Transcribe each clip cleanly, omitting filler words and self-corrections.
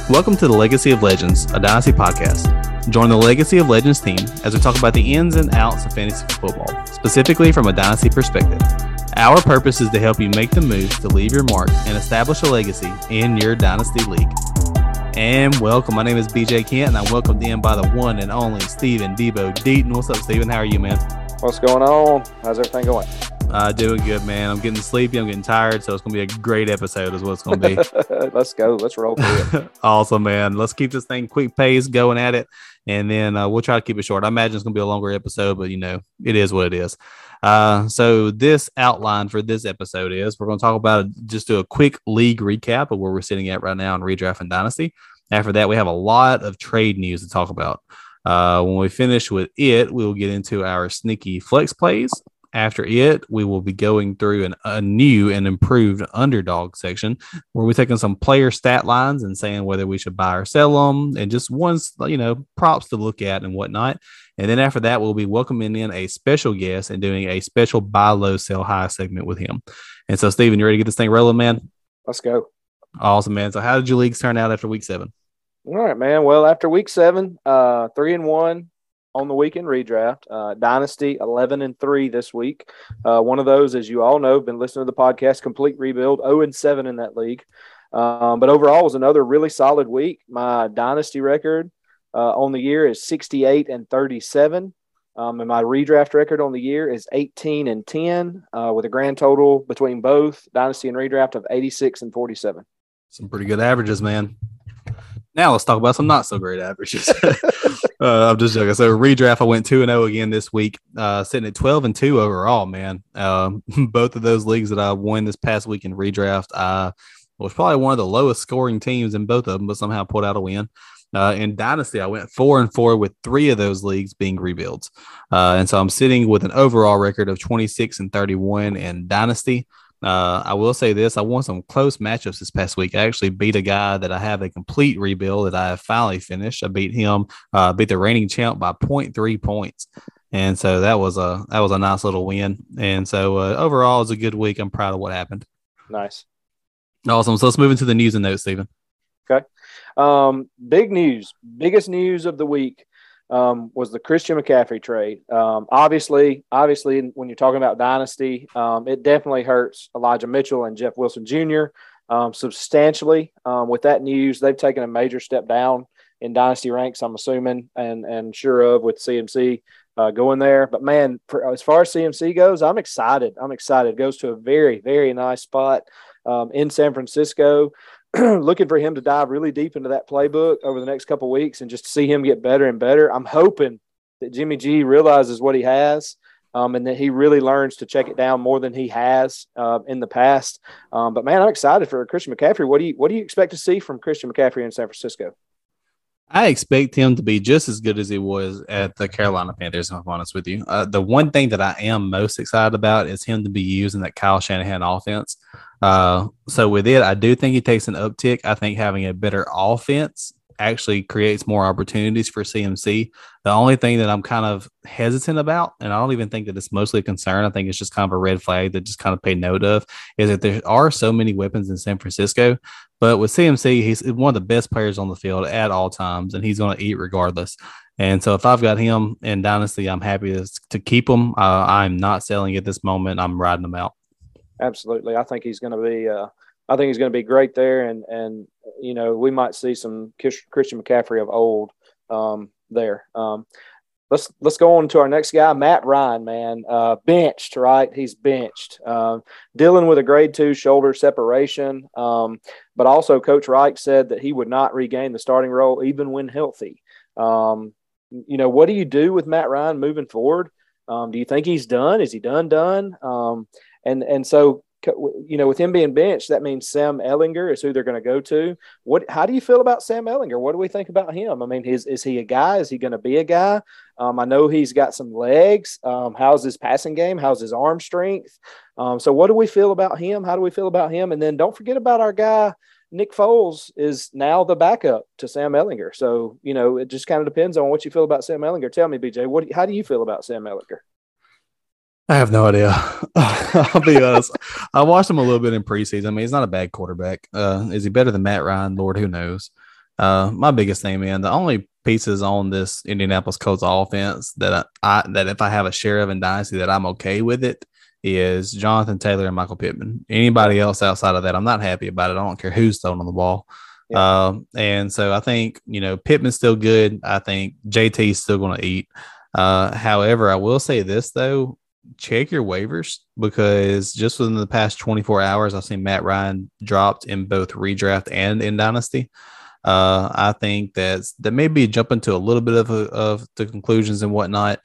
Welcome to the Legacy of Legends, a Dynasty podcast. Join the Legacy of Legends team as we talk about the ins and outs of fantasy football, specifically from a Dynasty perspective. Our purpose is to help you make the moves to leave your mark and establish a legacy in your Dynasty league. And welcome. My name is BJ Kent, and I'm welcomed in by the one and only Stephen Debo Deaton. What's up, Stephen? How are you, man? What's going on? How's everything going? Doing good, man. I'm getting sleepy. I'm getting tired, so it's going to be a great episode is what it's going to be. Let's go. Let's roll through it. Awesome, man. Let's keep this thing quick pace going at it, and then we'll try to keep it short. I imagine it's going to be a longer episode, but, it is what it is. So this outline for this episode is we're going to talk about just do a quick league recap of where we're sitting at right now in Redraft and Dynasty. After that, we have a lot of trade news to talk about. When we finish with it, we will get into our sneaky flex plays. After it, we will be going through a new and improved underdog section where we're taking some player stat lines and saying whether we should buy or sell them and just ones, props to look at and whatnot. And then after that, we'll be welcoming in a special guest and doing a special buy low, sell high segment with him. And so, Steven, you ready to get this thing rolling, man? Let's go. Awesome, man. So how did your leagues turn out after week 7? All right, man. Well, after week 7, 3-1 on the weekend redraft. Dynasty 11-3 this week. One of those, as you all know, been listening to the podcast, complete rebuild, 0-7 in that league. But overall, it was another really solid week. My Dynasty record on the year is 68-37. And my redraft record on the year is 18-10, with a grand total between both Dynasty and redraft of 86-47. Some pretty good averages, man. Now let's talk about some not so great averages. I'm just joking. So redraft, I went 2-0 again this week, sitting at 12-2 overall, man. Both of those leagues that I won this past week in redraft, I was probably one of the lowest scoring teams in both of them, but somehow pulled out a win. In Dynasty, I went 4-4 with 3 of those leagues being rebuilds. And so I'm sitting with an overall record of 26-31 in Dynasty. I will say this. I won some close matchups this past week. I actually beat a guy that I have a complete rebuild that I have finally finished. I beat him, beat the reigning champ by 0.3 points. And so that was a nice little win. And so overall, it was a good week. I'm proud of what happened. Nice. Awesome. So let's move into the news and notes, Stephen. Okay. Big news, biggest news of the week was the Christian McCaffrey trade. Obviously, when you're talking about Dynasty, it definitely hurts Elijah Mitchell and Jeff Wilson Jr. Substantially. With that news, they've taken a major step down in Dynasty ranks, I'm assuming, and sure of with CMC going there. But, man, as far as CMC goes, I'm excited. It goes to a very, very nice spot in San Francisco. Looking for him to dive really deep into that playbook over the next couple of weeks and just see him get better and better. I'm hoping that Jimmy G realizes what he has and that he really learns to check it down more than he has in the past. But, man, I'm excited for Christian McCaffrey. What do you expect to see from Christian McCaffrey in San Francisco? I expect him to be just as good as he was at the Carolina Panthers, if I'm honest with you. The one thing that I am most excited about is him to be using that Kyle Shanahan offense. So with it, I do think he takes an uptick. I think having a better offense actually creates more opportunities for CMC. The only thing that I'm kind of hesitant about, and I don't even think that it's mostly a concern, I think it's just kind of a red flag that just kind of pay note of, is that there are so many weapons in San Francisco. But with CMC, he's one of the best players on the field at all times, and he's going to eat regardless. And so if I've got him in Dynasty, I'm happy to keep him. I'm not selling at this moment. I'm riding him out. Absolutely. I think he's going to be great there. And we might see some Christian McCaffrey of old there. Let's go on to our next guy, Matt Ryan, man. Benched, right? He's benched. Dealing with a grade 2 shoulder separation. But also Coach Reich said that he would not regain the starting role even when healthy. What do you do with Matt Ryan moving forward? Do you think he's done? Is he done? And so, with him being benched, that means Sam Ehlinger is who they're going to go to. How do you feel about Sam Ehlinger? What do we think about him? I mean, is he a guy? Is he going to be a guy? I know he's got some legs. How's his passing game? How's his arm strength? So what do we feel about him? How do we feel about him? And then don't forget about our guy, Nick Foles is now the backup to Sam Ehlinger. So, it just kind of depends on what you feel about Sam Ehlinger. Tell me, BJ, how do you feel about Sam Ehlinger? I have no idea. I'll be honest. I watched him a little bit in preseason. I mean, he's not a bad quarterback. Is he better than Matt Ryan? Lord, who knows? My biggest thing, man, the only pieces on this Indianapolis Colts offense that that if I have a share of in Dynasty that I'm okay with it is Jonathan Taylor and Michael Pittman. Anybody else outside of that, I'm not happy about it. I don't care who's throwing on the ball. Yeah. And so I think, Pittman's still good. I think JT's still going to eat. However, I will say this, though, check your waivers because just within the past 24 hours, I've seen Matt Ryan dropped in both redraft and in Dynasty. I think that may be jumping to a little bit of the conclusions and whatnot.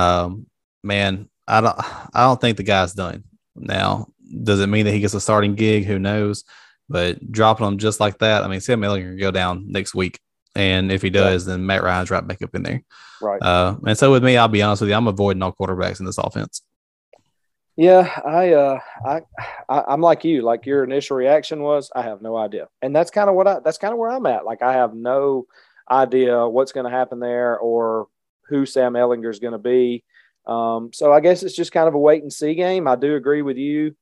Man, I don't think the guy's done. Now, does it mean that he gets a starting gig? Who knows? But dropping him just like that, I mean, Sam Ellinger can go down next week. And if he does, then Matt Ryan's right back up in there. Right. And so with me, I'll be honest with you, I'm avoiding all quarterbacks in this offense. Yeah, I'm like you. Like your initial reaction was, I have no idea, and that's kind of where I'm at. Like I have no idea what's going to happen there or who Sam Ellinger is going to be. So I guess it's just kind of a wait and see game. I do agree with you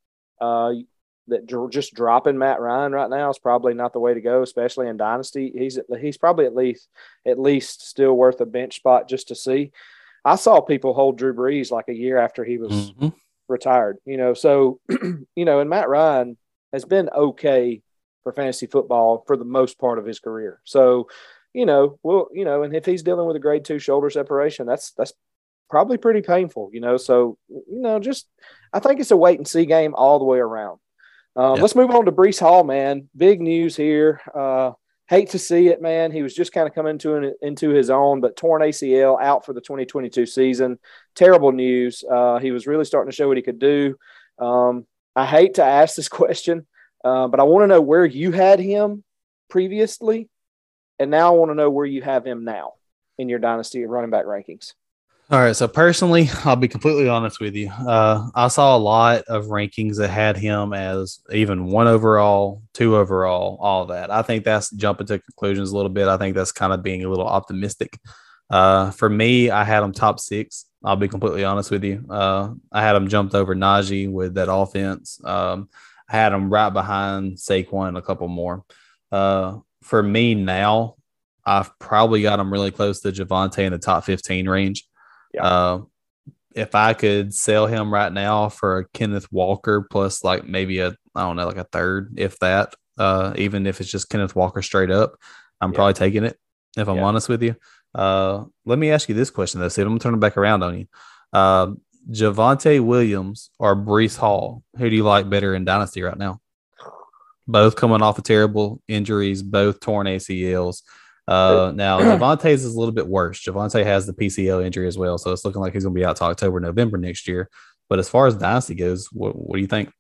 that just dropping Matt Ryan right now is probably not the way to go, especially in Dynasty. He's probably at least still worth a bench spot just to see. I saw people hold Drew Brees like a year after he was retired, so, and Matt Ryan has been okay for fantasy football for the most part of his career. So, and if he's dealing with a grade 2 shoulder separation, that's probably pretty painful, so, I think it's a wait and see game all the way around. Let's move on to Breece Hall, man. Big news here. Hate to see it, man. He was just kind of coming into his own, but torn ACL, out for the 2022 season. Terrible news. He was really starting to show what he could do. I hate to ask this question, but I want to know where you had him previously, and now I want to know where you have him now in your dynasty running back rankings. All right. So personally, I'll be completely honest with you. I saw a lot of rankings that had him as even 1 overall, 2 overall, all that. I think that's jumping to conclusions a little bit. I think that's kind of being a little optimistic. For me, I had him top 6. I'll be completely honest with you. I had him jumped over Najee with that offense. I had him right behind Saquon and a couple more. For me now, I've probably got him really close to Javonte in the top 15 range. Yeah. If I could sell him right now for a Kenneth Walker plus like maybe like a third, if that, even if it's just Kenneth Walker straight up, I'm probably taking it, if I'm honest with you. Let me ask you this question, though, Sid. I'm going to turn it back around on you. Javonte Williams or Breece Hall, who do you like better in Dynasty right now? Both coming off of terrible injuries, both torn ACLs. Now, Javonte's is a little bit worse. Javonte has the PCL injury as well, so it's looking like he's going to be out to October, November next year. But as far as Dynasty goes, what do you think?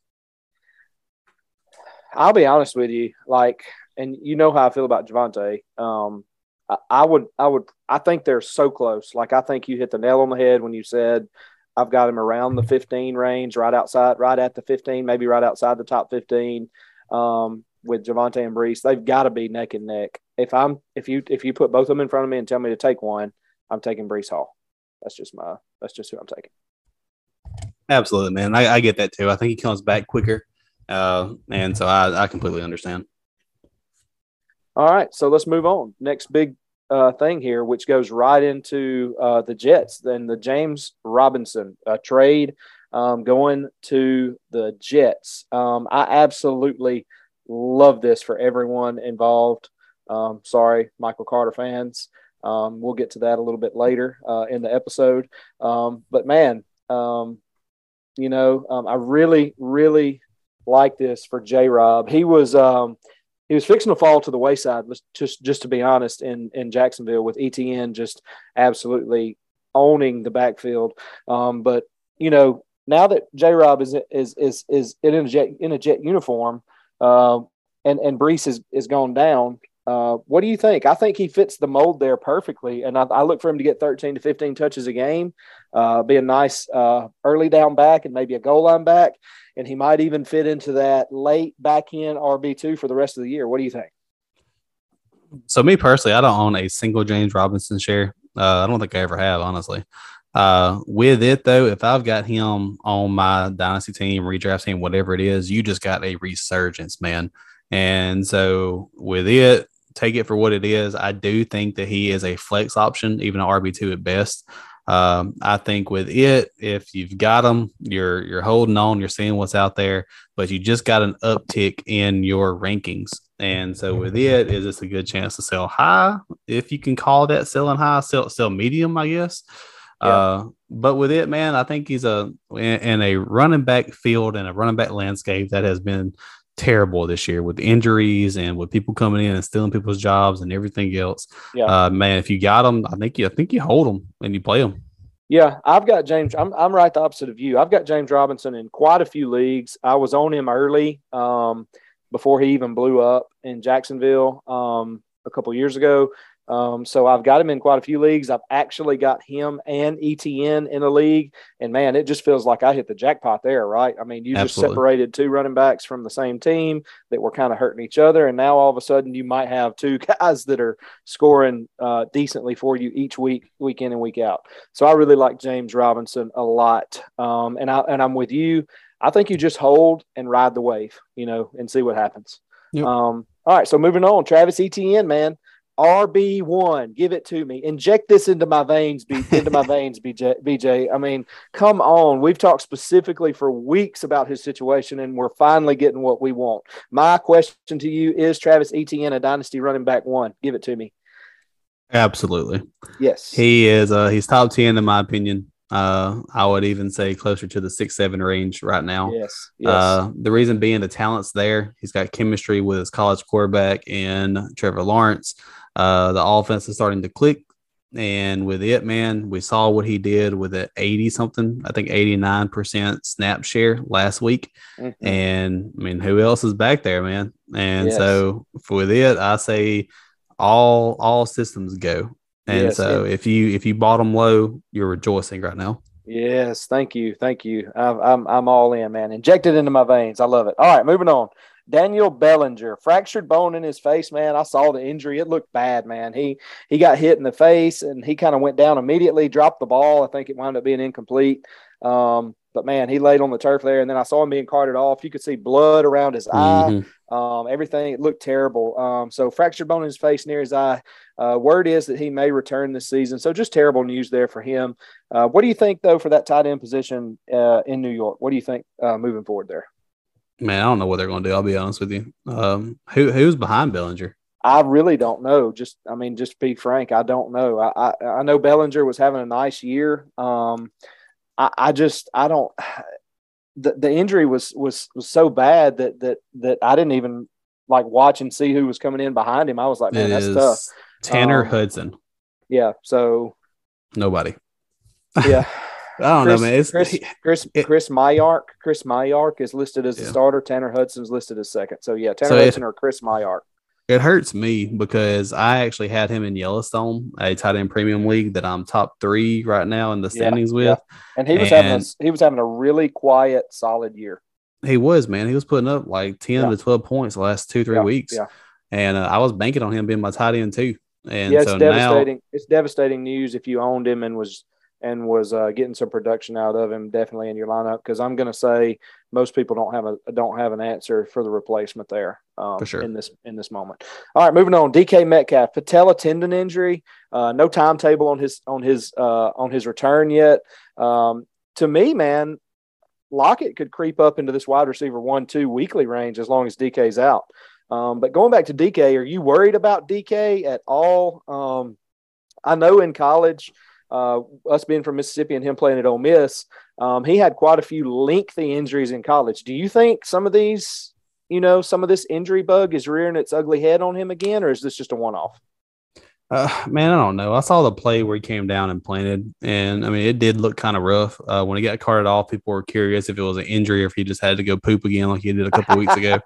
I'll be honest with you, and you know how I feel about Javonte. I think they're so close. Like, I think you hit the nail on the head when you said I've got him around the 15 range, right at the 15, maybe right outside the top 15. With Javonte and Breece, they've got to be neck and neck. If you put both of them in front of me and tell me to take one, I'm taking Breece Hall. That's just who I'm taking. Absolutely, man. I get that too. I think he comes back quicker, and so I completely understand. All right, so let's move on. Next big thing here, which goes right into the Jets. Then the James Robinson trade going to the Jets. I absolutely love this for everyone involved. Sorry, Michael Carter fans. We'll get to that a little bit later in the episode. But man, I really, really like this for J-Rob. He was fixing to fall to the wayside, just to be honest, in Jacksonville with ETN just absolutely owning the backfield. But now that J-Rob is in a Jet uniform, and Breece is gone down, what do you think? I think he fits the mold there perfectly, and I look for him to get 13 to 15 touches a game, be a nice early down back and maybe a goal line back, and he might even fit into that late back end RB2 for the rest of the year. What do you think? So me personally, I don't own a single James Robinson share. I don't think I ever have, honestly. With it though, if I've got him on my dynasty team, redraft team, whatever it is, you just got a resurgence, man. And so with it, take it for what it is. I do think that he is a flex option, even an RB2 at best. I think with it, if you've got him, you're holding on, you're seeing what's out there, but you just got an uptick in your rankings. And so with it, is this a good chance to sell high? If you can call that selling high, sell medium, I guess. Yeah. But with it, man, I think he's in a running back field and a running back landscape that has been terrible this year with injuries and with people coming in and stealing people's jobs and everything else. Yeah. Man, if you got them, I think you hold them and you play them. Yeah, I've got James. I'm right the opposite of you. I've got James Robinson in quite a few leagues. I was on him early before he even blew up in Jacksonville a couple years ago. So I've got him in quite a few leagues. I've actually got him and ETN in a league. And, man, it just feels like I hit the jackpot there, right? I mean, you just separated two running backs from the same team that were kind of hurting each other. And now all of a sudden you might have two guys that are scoring decently for you each week, week in and week out. So I really like James Robinson a lot. And I'm with you. I think you just hold and ride the wave, and see what happens. Yep. All right, so moving on. Travis Etienne, man. RB1, give it to me. Inject this into my veins, BJ. I mean, come on. We've talked specifically for weeks about his situation, and we're finally getting what we want. My question to you is, Travis Etienne a dynasty running back one? Give it to me. Absolutely. Yes. He is. He's top 10 in my opinion. I would even say closer to the 6-7 range right now. Yes. The reason being the talent's there. He's got chemistry with his college quarterback and Trevor Lawrence. The offense is starting to click, and with it, man, we saw what he did with an 80-something, I think 89% snap share last week. Mm-hmm. And I mean, who else is back there, man? And so with it, I say all systems go. And if you bought them low, you're rejoicing right now. Yes, thank you. I'm all in, man. Inject it into my veins. I love it. All right, moving on. Daniel Bellinger, fractured bone in his face, man. I saw the injury. It looked bad, man. He got hit in the face, and he kind of went down immediately, dropped the ball. I think it wound up being incomplete. But, man, he laid on the turf there, and then I saw him being carted off. You could see blood around his eye. Everything, it looked terrible. So fractured bone in his face near his eye. Word is that he may return this season. So just terrible news there for him. What do you think, though, for that tight end position in New York? What do you think moving forward there? Man, I don't know what they're going to do. I'll be honest with you. Who's behind Bellinger? I really don't know. Just to be frank, I don't know. I know Bellinger was having a nice year. I don't. The injury was so bad that I didn't even like watch and see who was coming in behind him. I was like, man, that's tough. Tanner Hudson. Yeah. So nobody. Yeah. I don't know, man. Chris Mayark. Chris Mayark is listed as the starter. Tanner Hudson's listed as second. So yeah, Tanner Hudson or Chris Mayark. It hurts me because I actually had him in Yellowstone, a tight end premium league that I'm top 3 right now in the standings with. Yeah. And he was having a really quiet, solid year. He was, man. He was putting up like 10 to 12 points the last 2-3 weeks. Yeah. And I was banking on him being my tight end too. And it's devastating. It's devastating news if you owned him and was getting some production out of him, definitely in your lineup, because I'm going to say most people don't have an answer for the replacement there for sure in this moment. All right, moving on. DK Metcalf, patella tendon injury. No timetable on his return yet. To me, man, Lockett could creep up into this wide receiver 1-2 weekly range as long as DK's out. But going back to DK, are you worried about DK at all? I know in college, us being from Mississippi and him playing at Ole Miss, he had quite a few lengthy injuries in college. Do you think some of this injury bug is rearing its ugly head on him again, or is this just a one-off? Man, I don't know. I saw the play where he came down and planted, and I mean, it did look kind of rough. When he got carted off, people were curious if it was an injury or if he just had to go poop again like he did a couple of weeks ago.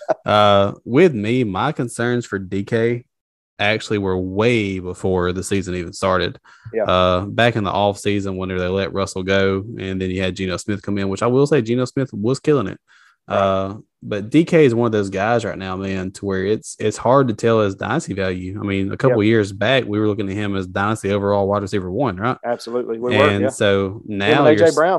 With me, my concerns for DK actually were way before the season even started. Yeah. Back in the off season, when they let Russell go, and then you had Geno Smith come in, which I will say Geno Smith was killing it. Right. But DK is one of those guys right now, man, to where it's hard to tell his dynasty value. I mean, a couple of years back, we were looking at him as dynasty overall wide receiver 1, right? Absolutely. So now AJ Brown.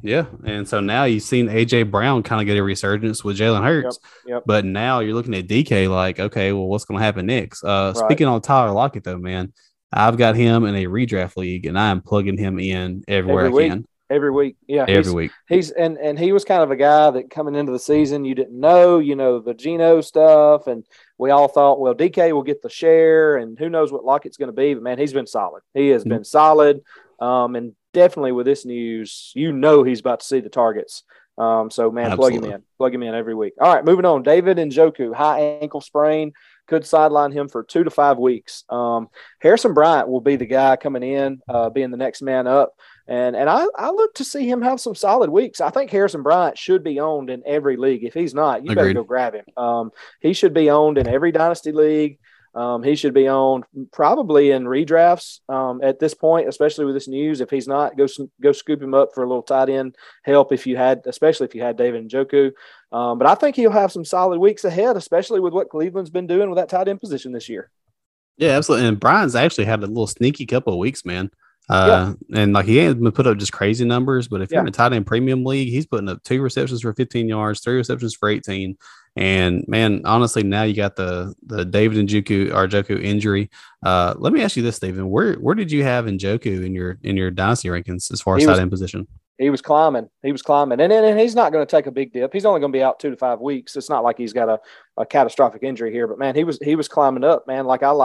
Yeah. And so now you've seen AJ Brown kind of get a resurgence with Jalen Hurts. Yep. But now you're looking at DK like, okay, well, what's going to happen next? Right. Speaking on Tyler Lockett, though, man, I've got him in a redraft league, and I am plugging him in everywhere Every I week. can. Every week. Yeah. Every week. He's and he was kind of a guy that coming into the season you didn't know, the Geno stuff, and we all thought, well, DK will get the share, and who knows what Lockett's going to be. But man, he's been solid. He has been solid, and definitely with this news, he's about to see the targets. So man, Absolutely. plug him in every week. All right, moving on. David Njoku, high ankle sprain, could sideline him for 2 to 5 weeks. Harrison Bryant will be the guy coming in, being the next man up. And I look to see him have some solid weeks. I think Harrison Bryant should be owned in every league. If he's not, you better go grab him. He should be owned in every dynasty league. He should be owned probably in redrafts at this point, especially with this news. If he's not, go scoop him up for a little tight end help especially if you had David Njoku. But I think he'll have some solid weeks ahead, especially with what Cleveland's been doing with that tight end position this year. Yeah, absolutely. And Brian's actually had a little sneaky couple of weeks, man. And like he ain't been put up just crazy numbers, but if you're in a tight end premium league, he's putting up 2 receptions for 15 yards, 3 receptions for 18. And man, honestly, now you got the David Njoku injury. Let me ask you this, Stephen. Where did you have Njoku in your dynasty rankings as far as tight end position? He was climbing. And he's not going to take a big dip. He's only going to be out 2 to 5 weeks. It's not like he's got a catastrophic injury here, but man, he was climbing up, man.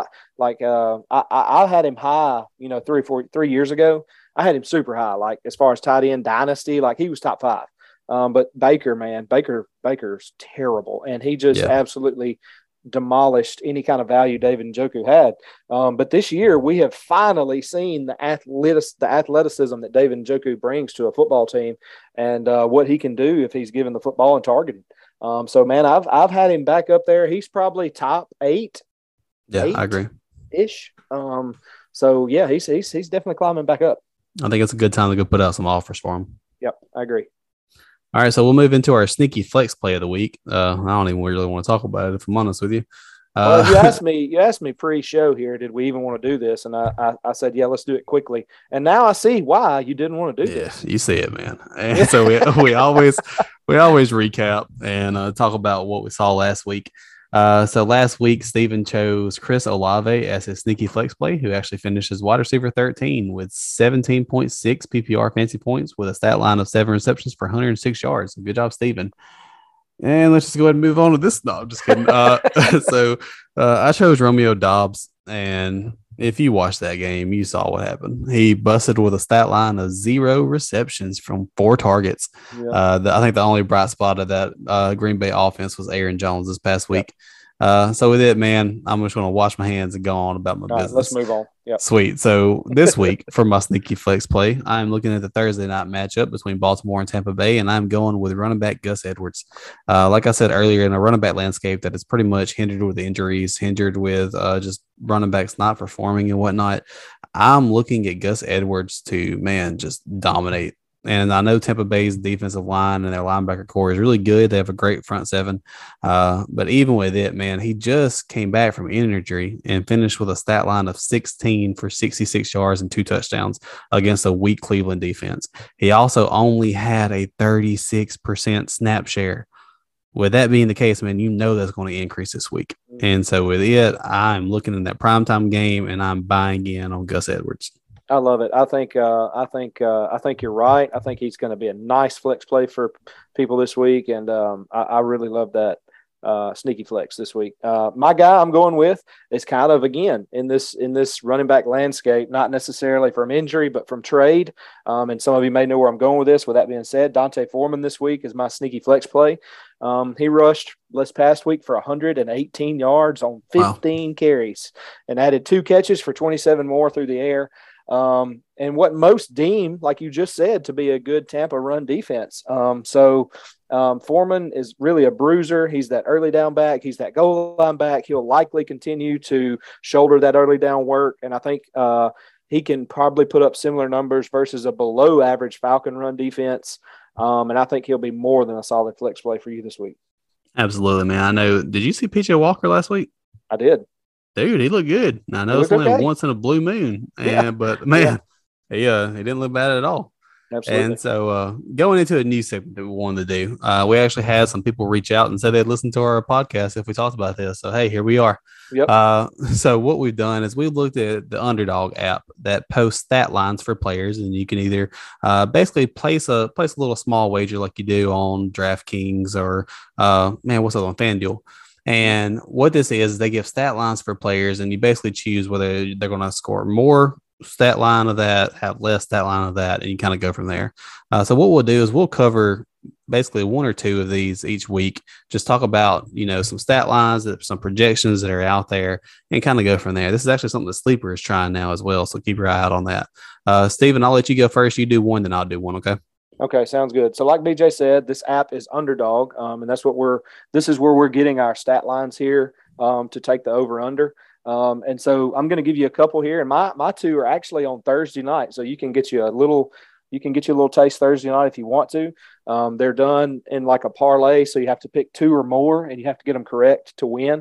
I had him high, 3 years ago. I had him super high, like as far as tight end dynasty, like he was top 5. But Baker's terrible. And he just absolutely demolished any kind of value David Njoku had. But this year we have finally seen the athleticism that David Njoku brings to a football team and what he can do if he's given the football and targeted. So man, I've had him back up there. He's probably top 8. Yeah, I agree. Ish. So yeah, he's definitely climbing back up. I think it's a good time to go put out some offers for him. Yep, I agree. All right, so we'll move into our sneaky flex play of the week. I don't even really want to talk about it, if I'm honest with you. Well, you asked me pre-show here, did we even want to do this? And I said, yeah, let's do it quickly. And now I see why you didn't want to do this. You see it, man. And so we always recap and talk about what we saw last week. So last week, Steven chose Chris Olave as his sneaky flex play, who actually finished as wide receiver 13 with 17.6 PPR fantasy points with a stat line of 7 receptions for 106 yards. Good job, Steven. And let's just go ahead and move on to this. No, I'm just kidding. So I chose Romeo Doubs. And if you watched that game, you saw what happened. He busted with a stat line of 0 receptions from 4 targets. Yeah. I think the only bright spot of that Green Bay offense was Aaron Jones this past week. So with it, man, I'm just going to wash my hands and go on about my business. Let's move on. Yep. Sweet. So this week for my sneaky flex play, I'm looking at the Thursday night matchup between Baltimore and Tampa Bay, and I'm going with running back Gus Edwards. Like I said earlier, in a running back landscape that is pretty much hindered with injuries, hindered with just running backs not performing and whatnot, I'm looking at Gus Edwards to, man, just dominate. And I know Tampa Bay's defensive line and their linebacker core is really good. They have a great front seven. But even with it, man, he just came back from injury and finished with a stat line of 16 for 66 yards and 2 touchdowns against a weak Cleveland defense. He also only had a 36% snap share. With that being the case, man, that's going to increase this week. And so with it, I'm looking at that primetime game and I'm buying in on Gus Edwards. I love it. I think you're right. I think he's going to be a nice flex play for people this week, and I really love that sneaky flex this week. My guy I'm going with is kind of again in this running back landscape, not necessarily from injury, but from trade. And some of you may know where I'm going with this. With that being said, Dante Foreman this week is my sneaky flex play. He rushed this past week for 118 yards on 15 carries and added 2 catches for 27 more through the air. And what most deem, like you just said, to be a good Tampa run defense. So Foreman is really a bruiser. He's that early down back. He's that goal line back. He'll likely continue to shoulder that early down work. And I think he can probably put up similar numbers versus a below average Falcon run defense. And I think he'll be more than a solid flex play for you this week. Absolutely, man. I know. Did you see PJ Walker last week? I did. Dude, he looked good. I know it's only once in a blue moon, but man, he didn't look bad at all. Absolutely. And so going into a new segment that we wanted to do, we actually had some people reach out and say they'd listen to our podcast if we talked about this. So, hey, here we are. Yep. So what we've done is we looked at the Underdog app that posts stat lines for players, and you can either basically place a little small wager like you do on DraftKings or what's that on FanDuel. And what this is, they give stat lines for players, and you basically choose whether they're going to score more stat line of that, have less stat line of that, and you kind of go from there. So what we'll do is we'll cover basically one or two of these each week. Just talk about, some stat lines, some projections that are out there, and kind of go from there. This is actually something that Sleeper is trying now as well, so keep your eye out on that. Steven, I'll let you go first. You do one, then I'll do one, okay? Okay, sounds good. So like BJ said, this app is Underdog, and this is where we're getting our stat lines here to take the over-under. And so I'm going to give you a couple here, and my two are actually on Thursday night, so you can get you a little taste Thursday night if you want to. They're done in like a parlay, so you have to pick two or more, and you have to get them correct to win.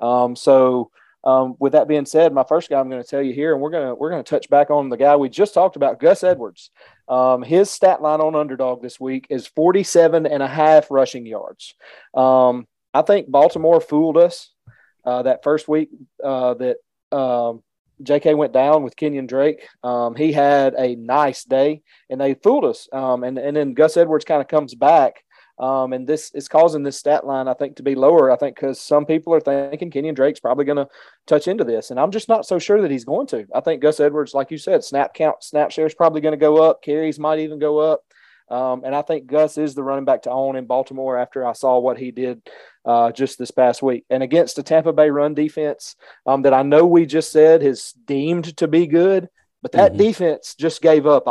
With that being said, my first guy I'm going to tell you here, and we're going to touch back on the guy we just talked about, Gus Edwards. His stat line on Underdog this week is 47.5 rushing yards. I think Baltimore fooled us that first week that JK went down with Kenyon Drake. He had a nice day, and they fooled us. And then Gus Edwards kind of comes back. And this is causing this stat line, I think, to be lower. I think because some people are thinking Kenyon Drake's probably going to touch into this. And I'm just not so sure that he's going to. I think Gus Edwards, like you said, snap share is probably going to go up. Carries might even go up. And I think Gus is the running back to own in Baltimore after I saw what he did just this past week. And against the Tampa Bay run defense that I know we just said is deemed to be good, but that defense just gave up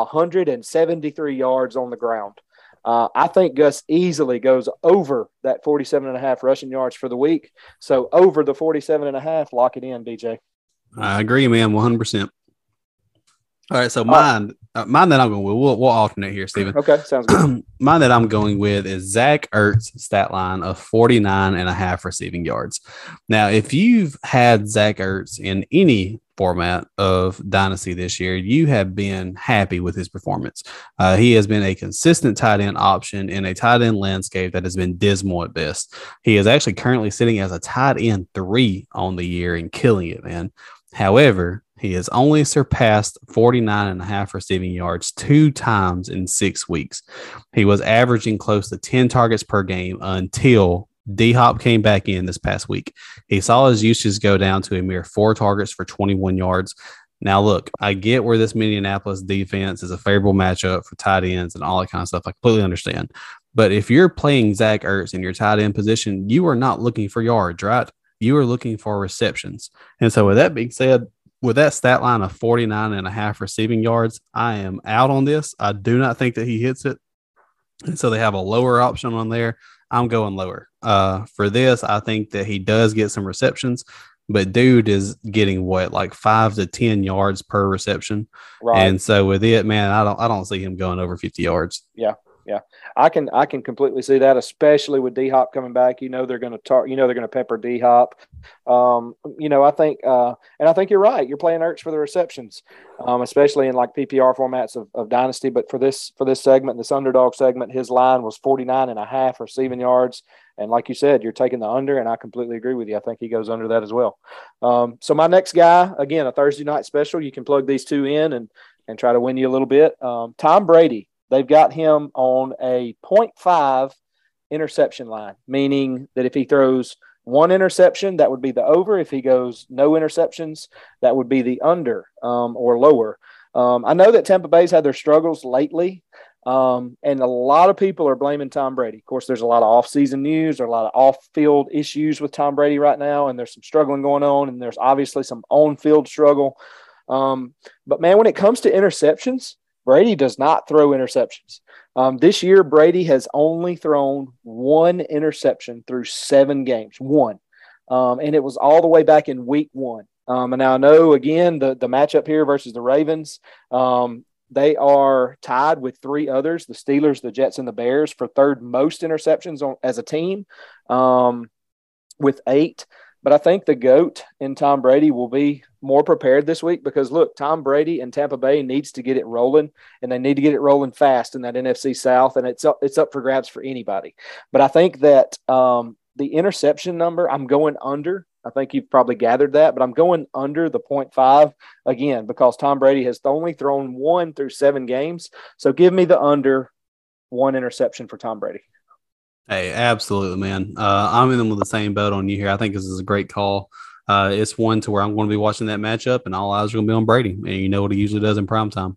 173 yards on the ground. I think Gus easily goes over that 47.5 rushing yards for the week. So over the 47.5, lock it in, DJ. I agree, man, 100%. All right, so mine that I'm going with, we'll alternate here, Steven. Okay, sounds good. Mine that I'm going with is Zach Ertz stat line of 49.5 receiving yards. Now, if you've had Zach Ertz in any format of Dynasty this year, you have been happy with his performance. He has been a consistent tight end option in a tight end landscape that has been dismal at best. He is actually currently sitting as a tight end 3 on the year and killing it, man. However, he has only surpassed 49.5 receiving yards 2 times in 6 weeks. He was averaging close to 10 targets per game until D-Hop came back in this past week. He saw his usage go down to a mere 4 targets for 21 yards. Now, look, I get where this Minneapolis defense is a favorable matchup for tight ends and all that kind of stuff. I completely understand. But if you're playing Zach Ertz in your tight end position, you are not looking for yards, right? You are looking for receptions. And so with that being said, with that stat line of 49.5 receiving yards, I am out on this. I do not think that he hits it. And so they have a lower option on there. I'm going lower. For this, I think that he does get some receptions, but dude is getting like 5 to 10 yards per reception. Right. And so with it, man, I don't see him going over 50 yards. Yeah. Yeah, I can completely see that, especially with D-Hop coming back. They're going to pepper D-Hop. I think you're right. You're playing Ertz for the receptions, especially in like PPR formats of Dynasty. But for this segment, this Underdog segment, his line was 49.5 receiving yards. And like you said, you're taking the under, and I completely agree with you. I think he goes under that as well. So my next guy, again, a Thursday night special. You can plug these two in and try to win you a little bit. Tom Brady. They've got him on a 0.5 interception line, meaning that if he throws 1 interception, that would be the over. If he goes no interceptions, that would be the under or lower. I know that Tampa Bay's had their struggles lately, and a lot of people are blaming Tom Brady. Of course, there's a lot of off-season news. There are a lot of off-field issues with Tom Brady right now, and there's some struggling going on, and there's obviously some on-field struggle. But, man, when it comes to interceptions, Brady does not throw interceptions. This year, Brady has only thrown 1 interception through 7 games, 1. And it was all the way back in week 1. And now I know, again, the matchup here versus the Ravens, they are tied with 3 others, the Steelers, the Jets, and the Bears, for third most interceptions as a team with 8. But I think the GOAT in Tom Brady will be more prepared this week because, look, Tom Brady and Tampa Bay needs to get it rolling, and they need to get it rolling fast in that NFC South, and it's up for grabs for anybody. But I think that the interception number, I'm going under. I think you've probably gathered that, but I'm going under the 0.5 again because Tom Brady has only thrown 1 through 7 games. So give me the under 1 interception for Tom Brady. Hey, absolutely, man. I'm in with the same boat on you here. I think this is a great call. It's one to where I'm going to be watching that matchup, and all eyes are going to be on Brady. And you know what he usually does in primetime.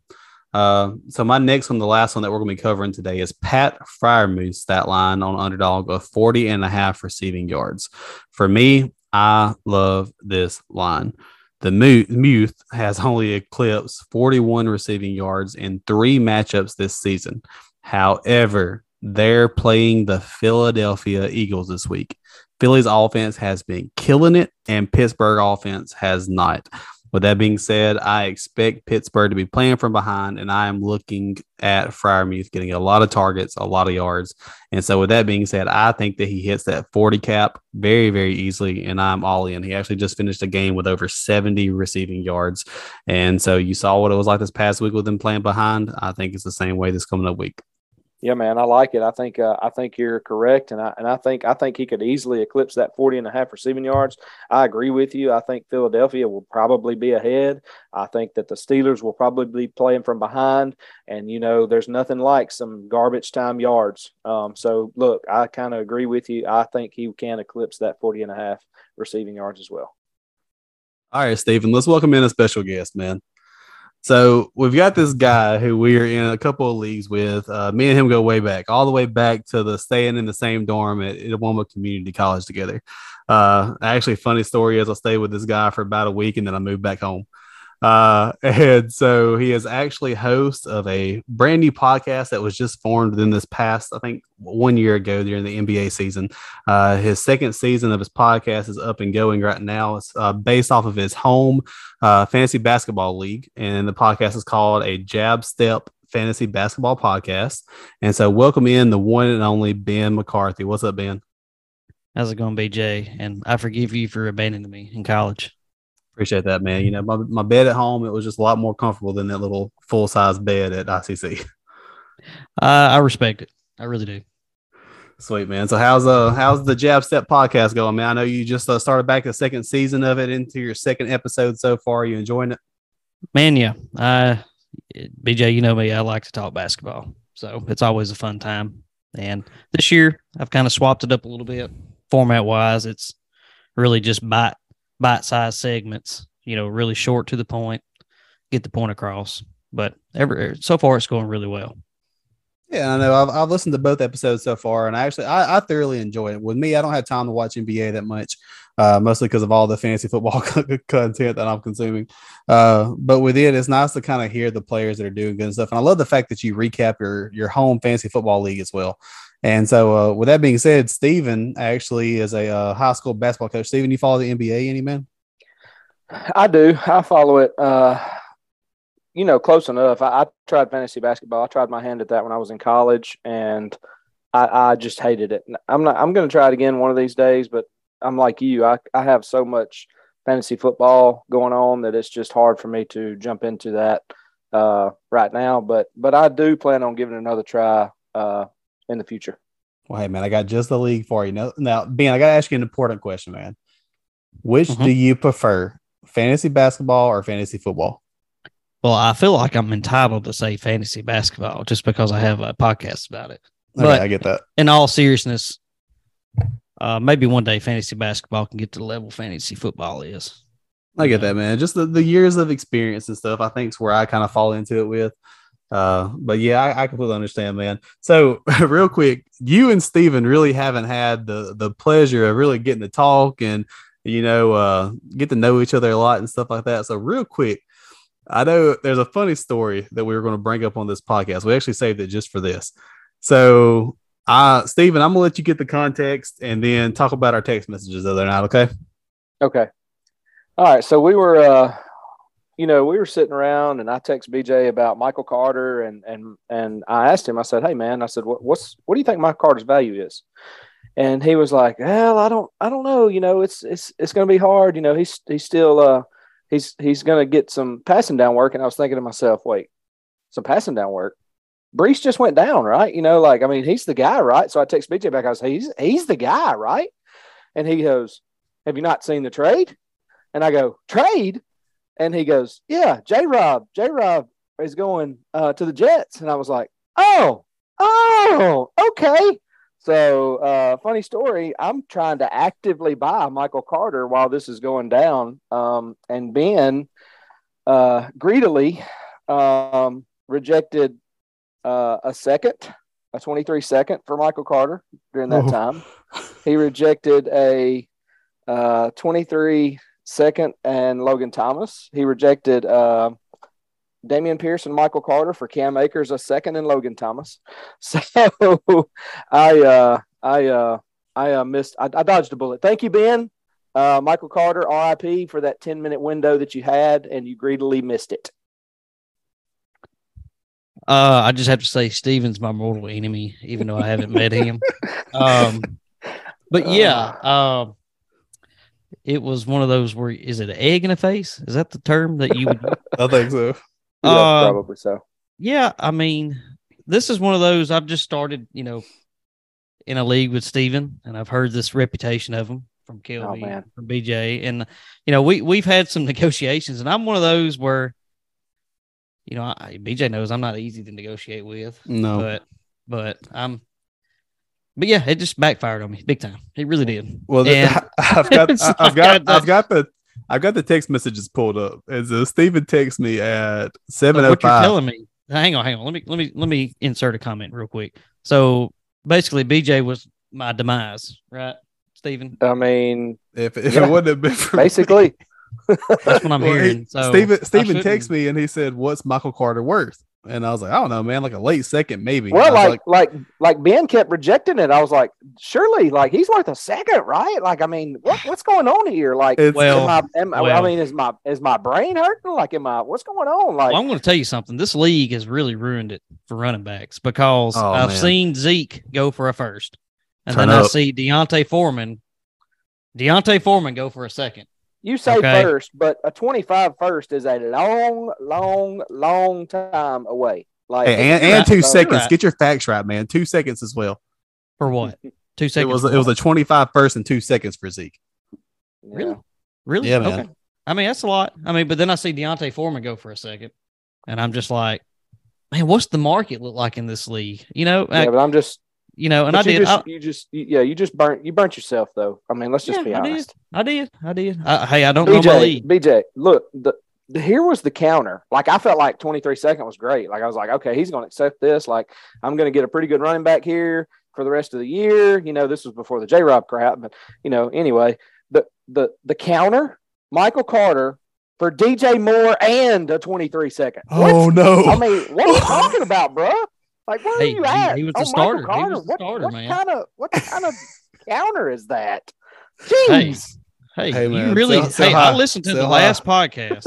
So my next one, the last one that we're going to be covering today is Pat Freiermuth stat line on Underdog of 40.5 receiving yards. For me, I love this line. The Muth has only eclipsed 41 receiving yards in 3 matchups this season. However, they're playing the Philadelphia Eagles this week. Philly's offense has been killing it, and Pittsburgh offense has not. With that being said, I expect Pittsburgh to be playing from behind, and I am looking at Freiermuth getting a lot of targets, a lot of yards. And so with that being said, I think that he hits that 40 cap very, very easily, and I'm all in. He actually just finished a game with over 70 receiving yards. And so you saw what it was like this past week with them playing behind. I think it's the same way this coming up week. Yeah, man, I like it. I think you're correct, and I think he could easily eclipse that 40.5 receiving yards. I agree with you. I think Philadelphia will probably be ahead. I think that the Steelers will probably be playing from behind, and there's nothing like some garbage time yards. So look, I kind of agree with you. I think he can eclipse that 40.5 receiving yards as well. All right, Stephen, let's welcome in a special guest, man. So we've got this guy who we are in a couple of leagues with. Me and him go way back, all the way back to the staying in the same dorm at Itawamba Community College together. Actually, funny story is I stayed with this guy for about a week and then I moved back home. And so he is actually host of a brand new podcast that was just formed within this past, I think, 1 year ago during the NBA season. His second season of his podcast is up and going right now. It's based off of his home fantasy basketball league, and the podcast is called a Jab Step Fantasy Basketball Podcast. And so welcome in the one and only Ben McCarthy. What's up, Ben? How's it going, BJ? And I forgive you for abandoning me in college. Appreciate that, man. My bed at home, it was just a lot more comfortable than that little full-size bed at ICC. I respect it. I really do. Sweet, man. So how's the Jab Step podcast going, man? I know you just started back the second season of it into your second episode so far. Are you enjoying it? Man, yeah. BJ, you know me. I like to talk basketball. So it's always a fun time. And this year, I've kind of swapped it up a little bit. Format-wise, it's really just bite-sized segments, really short to the point, get the point across. But so far, it's going really well. Yeah, I know. I've listened to both episodes so far, and I thoroughly enjoy it. With me, I don't have time to watch NBA that much, mostly because of all the fantasy football content that I'm consuming. But with it, it's nice to kind of hear the players that are doing good and stuff. And I love the fact that you recap your home fantasy football league as well. And so, with that being said, Steven actually is a high school basketball coach. Steven, you follow the NBA any, man? I do. I follow it. Close enough. I tried fantasy basketball. I tried my hand at that when I was in college, and I just hated it. I'm going to try it again one of these days, but I'm like you. I have so much fantasy football going on that it's just hard for me to jump into that right now. But I do plan on giving it another try in the future. Well, hey, man, I got just the league for you. Now, Ben, I got to ask you an important question, man. Which do you prefer, fantasy basketball or fantasy football? Well, I feel like I'm entitled to say fantasy basketball just because I have a podcast about it. Okay, but I get that. In all seriousness, maybe one day fantasy basketball can get to the level fantasy football is. I get that, man. Just the years of experience and stuff, I think, is where I kind of fall into it with. But yeah, I completely understand, man. So real quick, you and Steven really haven't had the pleasure of really getting to talk and, get to know each other a lot and stuff like that. So real quick, I know there's a funny story that we were going to bring up on this podcast. We actually saved it just for this. So, Steven, I'm going to let you get the context and then talk about our text messages the other night, okay? Okay. All right. So we were, we were sitting around, and I text BJ about Michael Carter, and I asked him, I said, hey, man, I said, what do you think Michael Carter's value is? And he was like, well, I don't know. You know, it's going to be hard. You know, he's still, he's going to get some passing down work. And I was thinking to myself, wait, some passing down work. Brees just went down, right? You know, like, I mean, he's the guy, right? So I text BJ back. I was, he's the guy, right? And he goes, have you not seen the trade? And I go, trade? And he goes, yeah, J-Rob is going to the Jets. And I was like, oh, okay. So, funny story, I'm trying to actively buy Michael Carter while this is going down. And Ben greedily rejected a 23 second for Michael Carter during that time. He rejected a 23 second and Logan Thomas. He rejected Damian Pierce and Michael Carter for Cam Akers, a second, and Logan Thomas. So I missed. I dodged a bullet. Thank you, Ben. Michael Carter, RIP, for that 10-minute window that you had, and you greedily missed it. I just have to say Steven's my mortal enemy, even though I haven't met him. But yeah, it was one of those where, is it an egg in the face? Is that the term that you would use? I think so. Yeah, probably so. Yeah, I mean, this is one of those. I've just started, you know, in a league with Steven, and I've heard this reputation of him from Kelby, from BJ, and you know, we've had some negotiations, and I'm one of those where, you know, BJ knows I'm not easy to negotiate with. No, but yeah, it just backfired on me big time. It really did. Well, I've got the text messages pulled up. And so Steven texts me at 7:05. What you're telling me? Hang on. Let me insert a comment real quick. So basically, BJ was my demise, right, Steven? I mean, if it wouldn't have been for basically. Me. That's what I'm hearing. So Steven texted me and he said, "What's Michael Carter worth?" And I was like, "I don't know, man. Like a late second, maybe." Well, like Ben kept rejecting it. I was like, "Surely, like he's worth a second, right?" Like, I mean, what's going on here? Like, I mean, is my brain hurting? Like, what's going on? Like, well, I'm going to tell you something. This league has really ruined it for running backs because I've seen Zeke go for a first, and I see Deontay Foreman go for a second. You say first, but a 25 first is a long time away. Like, and 2 seconds. Right. Get your facts right, man. 2 seconds as well. For what? 2 seconds. It was a 25 first and 2 seconds for Zeke. Really? Really? Yeah, man. Okay. I mean, that's a lot. I mean, but then I see Deontay Foreman go for a second, and I'm just like, man, what's the market look like in this league? You know? Yeah, but I'm just. You know, and you burnt yourself though. I mean, let's just be honest. I did. Hey, I don't know my league. BJ, look, here was the counter. Like, I felt like 23 second was great. Like, I was like, okay, he's going to accept this. Like, I'm going to get a pretty good running back here for the rest of the year. You know, this was before the J-Rob crap, but you know, anyway, the counter, Michael Carter for DJ Moore and a 23 second. Oh no! I mean, what are you talking about, bro? Like, where are you at? He was the starter. He was the starter, man. What kind of counter is that? Jeez. Hey, man, you really? I listened to the last podcast.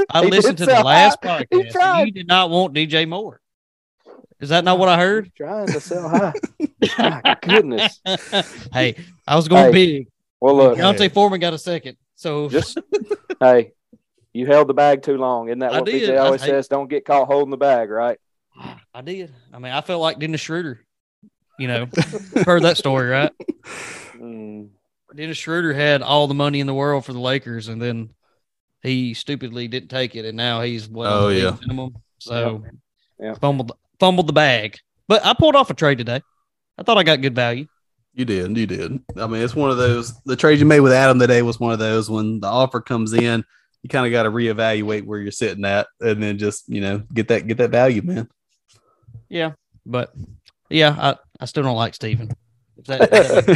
You did not want DJ Moore. Is that not what I heard? Trying to sell high. My goodness. Hey, I was going big. Well, look, Deontay Foreman got a second. So just hey, you held the bag too long. Isn't that what BJ always says? Don't get caught holding the bag, right? I did. I mean, I felt like Dennis Schroeder. You know, heard that story, right? Dennis Schroeder had all the money in the world for the Lakers, and then he stupidly didn't take it, and now he's minimum. So fumbled the bag. But I pulled off a trade today. I thought I got good value. You did. I mean, it's one of those. The trade you made with Adam today was one of those. When the offer comes in, you kind of got to reevaluate where you're sitting at, and then just get that value, man. Yeah, but I still don't like Steven. I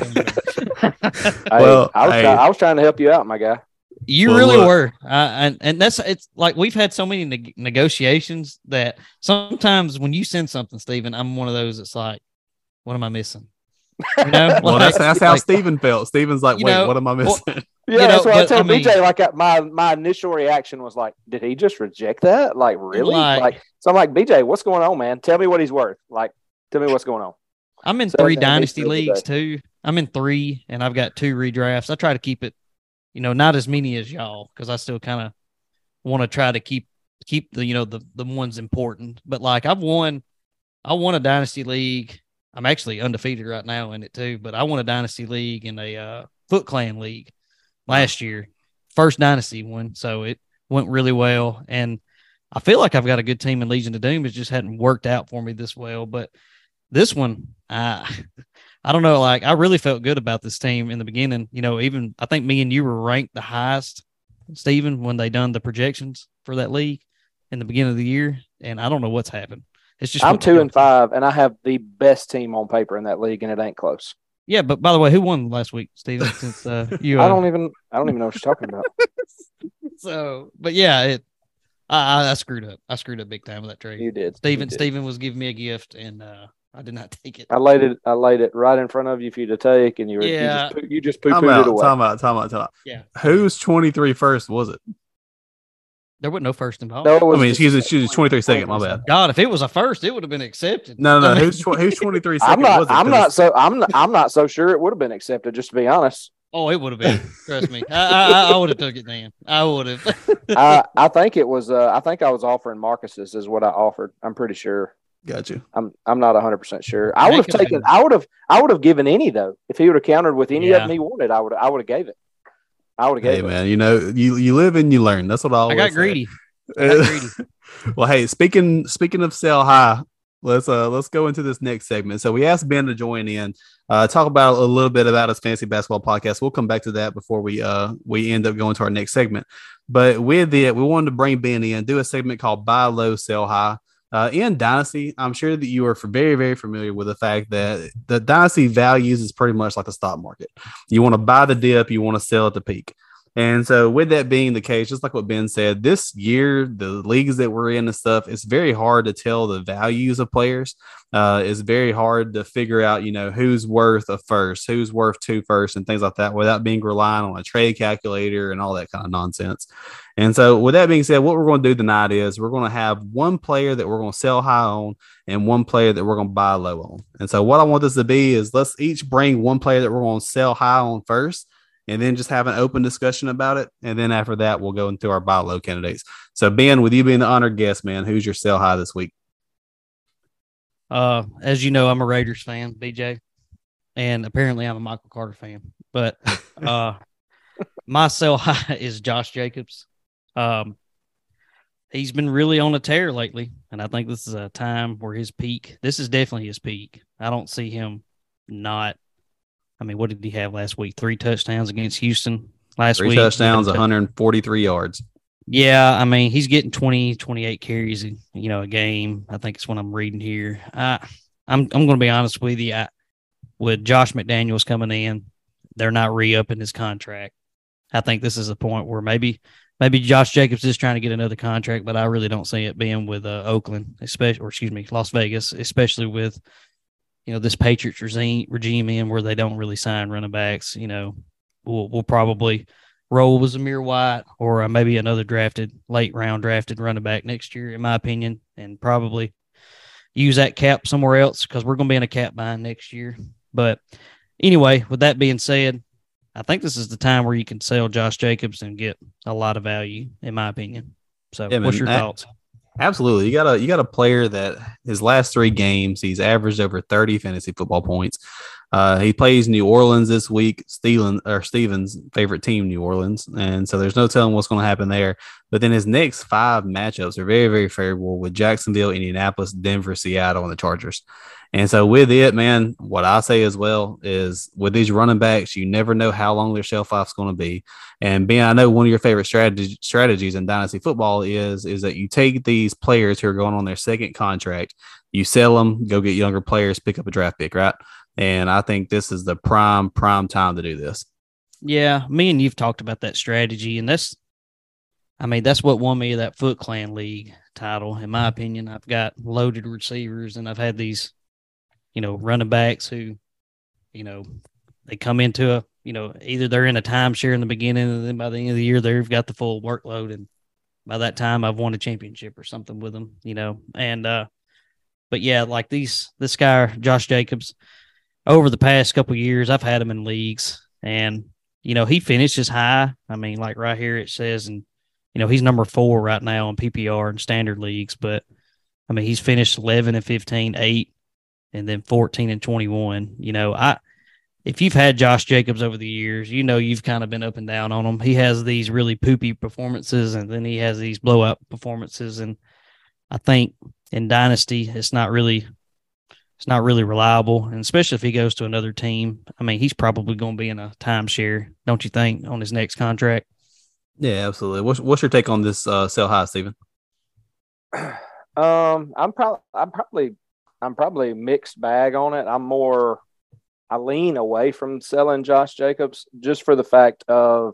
was trying to help you out, my guy. You really were, and it's like we've had so many negotiations that sometimes when you send something, Steven, I'm one of those that's like, what am I missing? You know, well, that's how Steven felt. Steven's like, wait, what am I missing? Yeah, that's what I told BJ. Like, my initial reaction was like, did he just reject that? Like, really? So I'm like, BJ, what's going on, man? Tell me what he's worth. Like, tell me what's going on. I'm in 3 dynasty leagues too, I'm in 3, and I've got 2 redrafts. I try to keep it, not as many as y'all, because I still kind of want to try to keep the ones important. But like I won a dynasty league. I'm actually undefeated right now in it too. But I won a dynasty league in a Foot Clan league last year, first dynasty one. So it went really well, and I feel like I've got a good team in Legion of Doom. It just hadn't worked out for me this well, but this one, I don't know. Like I really felt good about this team in the beginning. Even I think me and you were ranked the highest, Steven, when they done the projections for that league in the beginning of the year. And I don't know what's happened. It's just I'm 2-5, and I have the best team on paper in that league, and it ain't close. Yeah, but by the way, who won last week, Steven? Since you, I don't even know what you're talking about. So, but yeah, I screwed up. I screwed up big time with that trade. You did. Steven was giving me a gift, and I did not take it. I laid it right in front of you for you to take, and you just poo-pooed it away. Time out. Yeah. Whose 23 first was it? There wasn't no first involved. No, it was she was 23 second. My bad. God, if it was a first, it would have been accepted. No. Who's 23 second? I'm not so sure it would have been accepted. Just to be honest. Oh, it would have been. Trust me, I would have took it then. I would have. I think it was. I think I was offering Marcus's is what I offered. I'm pretty sure. Got you. I'm not 100% sure. I would have taken. I would have given any though. If he would have countered with any of them he wanted, I would have gave it. I would have gave it. Hey man, you live and you learn. That's what I always got say. greedy. Well, hey, speaking of sell high, let's go into this next segment. So we asked Ben to join in, talk about a little bit about his fantasy basketball podcast. We'll come back to that before we end up going to our next segment. But with it, we wanted to bring Ben in, do a segment called Buy Low, Sell High. In Dynasty, I'm sure that you are very, very familiar with the fact that the Dynasty values is pretty much like the stock market. You want to buy the dip, you want to sell at the peak. And so with that being the case, just like what Ben said, this year, the leagues that we're in and stuff, it's very hard to tell the values of players. It's very hard to figure out, who's worth a first, who's worth 2 firsts and things like that without being relying on a trade calculator and all that kind of nonsense. And so with that being said, what we're going to do tonight is we're going to have one player that we're going to sell high on and one player that we're going to buy low on. And so what I want this to be is let's each bring one player that we're going to sell high on first, and then just have an open discussion about it. And then after that, we'll go into our buy low candidates. So Ben, with you being the honored guest, man, who's your sell high this week? As you know, I'm a Raiders fan, BJ, and apparently I'm a Michael Carter fan, but my sell high is Josh Jacobs. He's been really on a tear lately, and I think this is a time where this is definitely his peak. I don't see him not. I mean, what did he have last week? 3 touchdowns against Houston last week. 3 touchdowns, 143 yards. Yeah, I mean, he's getting 20, 28 carries, a game. I think it's what I'm reading here. I'm going to be honest with you. With Josh McDaniels coming in, they're not re-upping his contract. I think this is the point where maybe Josh Jacobs is trying to get another contract, but I really don't see it being with Oakland, Las Vegas, especially with this Patriots regime in where they don't really sign running backs. We'll probably roll with Zamir White or maybe another late round drafted running back next year, in my opinion, and probably use that cap somewhere else because we're going to be in a cap bind next year. But anyway, with that being said, I think this is the time where you can sell Josh Jacobs and get a lot of value, in my opinion. So what's your thoughts? Absolutely. You got a player that his last 3 games, he's averaged over 30 fantasy football points. He plays New Orleans this week, Steven's favorite team, New Orleans. And so there's no telling what's going to happen there. But then his next 5 matchups are very, very favorable with Jacksonville, Indianapolis, Denver, Seattle, and the Chargers. And so with it, man, what I say as well is with these running backs, you never know how long their shelf life is going to be. And Ben, I know one of your favorite strategies in Dynasty football is that you take these players who are going on their second contract, you sell them, go get younger players, pick up a draft pick, right? And I think this is the prime time to do this. Yeah, me and you've talked about that strategy, and that's what won me that Foot Clan League title, in my opinion. I've got loaded receivers, and I've had these running backs who, they come into either they're in a timeshare in the beginning and then by the end of the year, they've got the full workload. And by that time I've won a championship or something with them, and, but yeah, like this guy, Josh Jacobs, over the past couple of years, I've had him in leagues, and he finishes high. I mean, like right here it says, and he's number 4 right now in PPR and standard leagues. But I mean, he's finished 11 and 15, 8, and then 14 and 21. If you've had Josh Jacobs over the years, you've kind of been up and down on him. He has these really poopy performances, and then he has these blowout performances. And I think in Dynasty, it's not really reliable, and especially if he goes to another team. I mean, he's probably going to be in a timeshare, don't you think, on his next contract? Yeah, absolutely. What's your take on this sell high, Steven? I'm probably mixed bag on it. I lean away from selling Josh Jacobs just for the fact of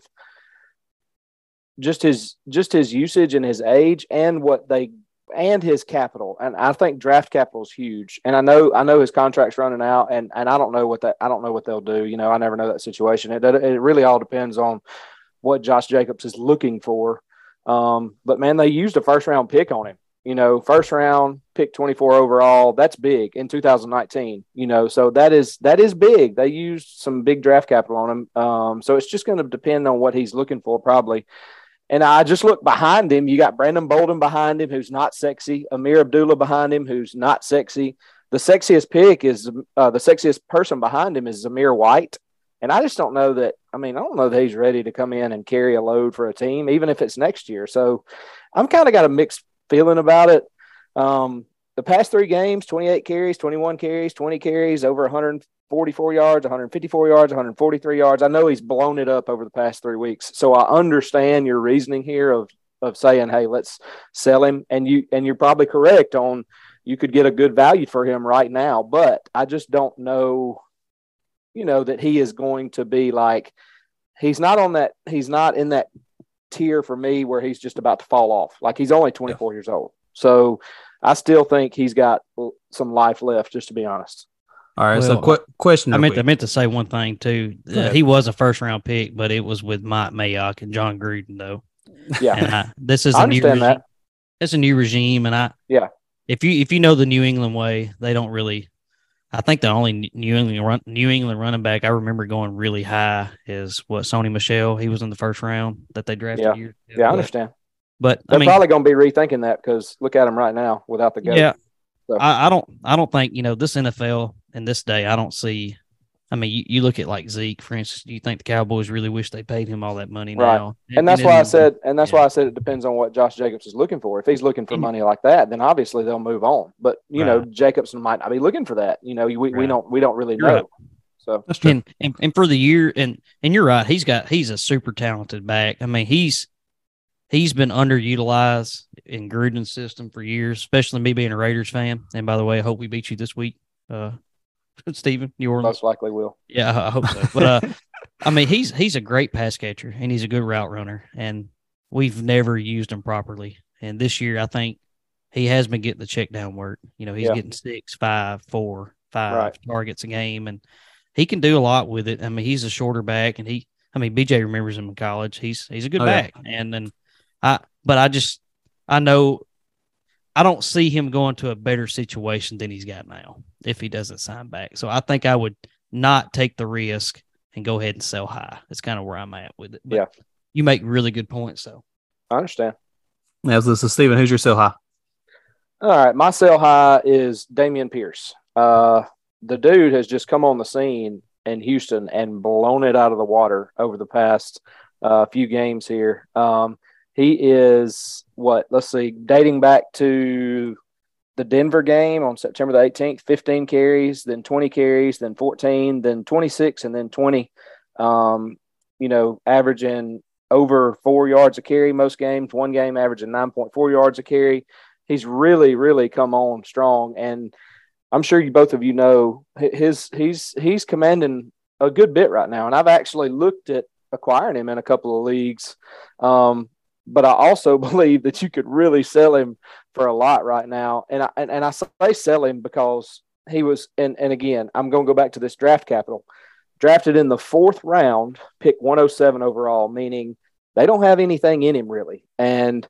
just his usage and his age and his capital. And I think draft capital is huge. And I know his contract's running out, and I don't know what they'll do. I never know that situation. It really all depends on what Josh Jacobs is looking for. But man, they used a first round pick on him. First round pick 24 overall. That's big in 2019. So that is big. They used some big draft capital on him. So it's just going to depend on what he's looking for, probably. And I just look behind him. You got Brandon Bolden behind him, who's not sexy. Amir Abdullah behind him, who's not sexy. The sexiest person behind him is Zamir White. And I just don't know that. I don't know that he's ready to come in and carry a load for a team, even if it's next year. So I'm kind of got a mixed feeling about it. The past 3 games, 28 carries, 21 carries, 20 carries, over 144 yards, 154 yards, 143 yards. I know he's blown it up over the past 3 weeks. So I understand your reasoning here of saying, hey, let's sell him. And you're probably correct on you could get a good value for him right now. But I just don't know, that he is going to be like – he's not in that tier for me where he's just about to fall off. Like, he's only 24 years old. So I still think he's got some life left, just to be honest. All right. So question. I meant to say one thing too. He was a first round pick, but it was with Mike Mayock and John Gruden though. Yeah. And this is I understand that. It's a new regime. And if you know the New England way, they don't really, I think the only New England running back I remember going really high is Sony Michel. He was in the first round that they drafted. Yeah, I understand. But they're probably going to be rethinking that because look at him right now without the GOAT. Yeah, so. I don't think this NFL in this day. I don't see. I mean, you look at like Zeke, for instance. Do you think the Cowboys really wish they paid him all that money now? Right. And that's why I said. And that's why I said it depends on what Josh Jacobs is looking for. If he's looking for money like that, then obviously they'll move on. But Jacobs might not be looking for that. We don't really know. Right. So that's true. And for the year, and you're right. He's a super talented back. I mean, he's been underutilized in Gruden's system for years, especially me being a Raiders fan. And by the way, I hope we beat you this week, Steven, New Orleans. Most likely will. Yeah, I hope so. But I mean, he's a great pass catcher and he's a good route runner, and we've never used him properly. And this year, I think he has been getting the check down work. He's getting 6, 5, 4, 5 targets a game, and he can do a lot with it. I mean, he's a shorter back, and BJ remembers him in college. He's a good back, and I know I don't see him going to a better situation than he's got now if he doesn't sign back. So I think I would not take the risk and go ahead and sell high. That's kind of where I'm at with it. But you make really good points, though. I understand. Yeah, so Steven, who's your sell high? All right, my sell high is Dameon Pierce. The dude has just come on the scene in Houston and blown it out of the water over the past few games here. He is dating back to the Denver game on September the 18th, 15 carries, then 20 carries, then 14, then 26, and then 20, averaging over 4 yards a carry most games, one game averaging 9.4 yards a carry. He's really, really come on strong. And I'm sure both of you know he's commanding a good bit right now. And I've actually looked at acquiring him in a couple of leagues. But I also believe that you could really sell him for a lot right now. And I say sell him because he was, and again, I'm going to go back to this draft capital. Drafted in the 4th round, pick 107 overall, meaning they don't have anything in him really. And,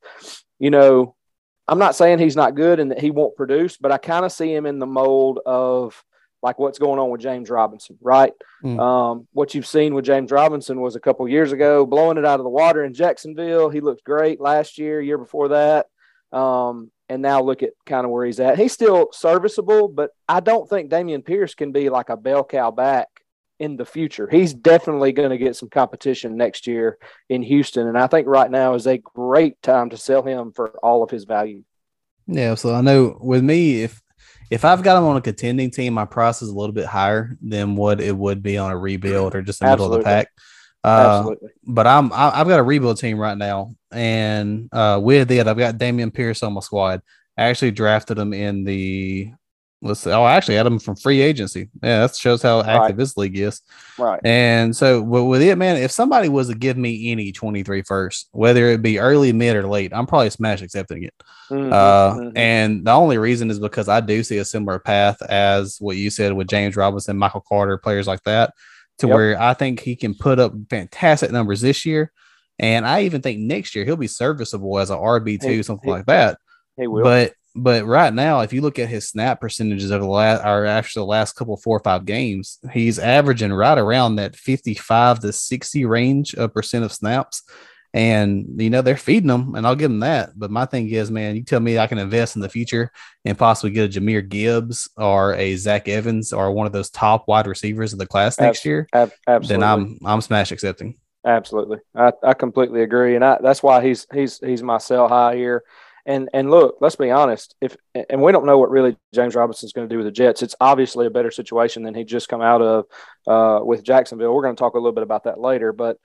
I'm not saying he's not good and that he won't produce, but I kind of see him in the mold of like what's going on with James Robinson, right? What you've seen with James Robinson was a couple years ago, blowing it out of the water in Jacksonville. He looked great last year before that. And now look at kind of where he's at. He's still serviceable, but I don't think Dameon Pierce can be like a bell cow back in the future. He's definitely going to get some competition next year in Houston. And I think right now is a great time to sell him for all of his value. Yeah. So I know with me, if I've got him on a contending team, my price is a little bit higher than what it would be on a rebuild or just the middle of the pack. Absolutely. But I've got a rebuild team right now, and with it, I've got Dameon Pierce on my squad. I actually drafted him in the I actually had him from free agency. Yeah, that shows how active this league is. Right. And so with it, man, if somebody was to give me any 23 first, whether it be early, mid, or late, I'm probably smash accepting it. And the only reason is because I do see a similar path as what you said with James Robinson, Michael Carter, players like that, to where I think he can put up fantastic numbers this year. And I even think next year he'll be serviceable as an RB2, something like that. He will. But right now, if you look at his snap percentages over the last couple 4 or 5 games, he's averaging right around that 55 to 60 range of percent of snaps. And, you know, they're feeding them, and I'll give them that. But my thing is, man, you tell me I can invest in the future and possibly get a Jahmyr Gibbs or a Zach Evans or one of those top wide receivers of the class next year, absolutely. Then I'm smash accepting. Absolutely. I completely agree. And that's why he's my sell high here. And look, let's be honest. And we don't know what really James Robinson's going to do with the Jets. It's obviously a better situation than he just come out of with Jacksonville. We're going to talk a little bit about that later. But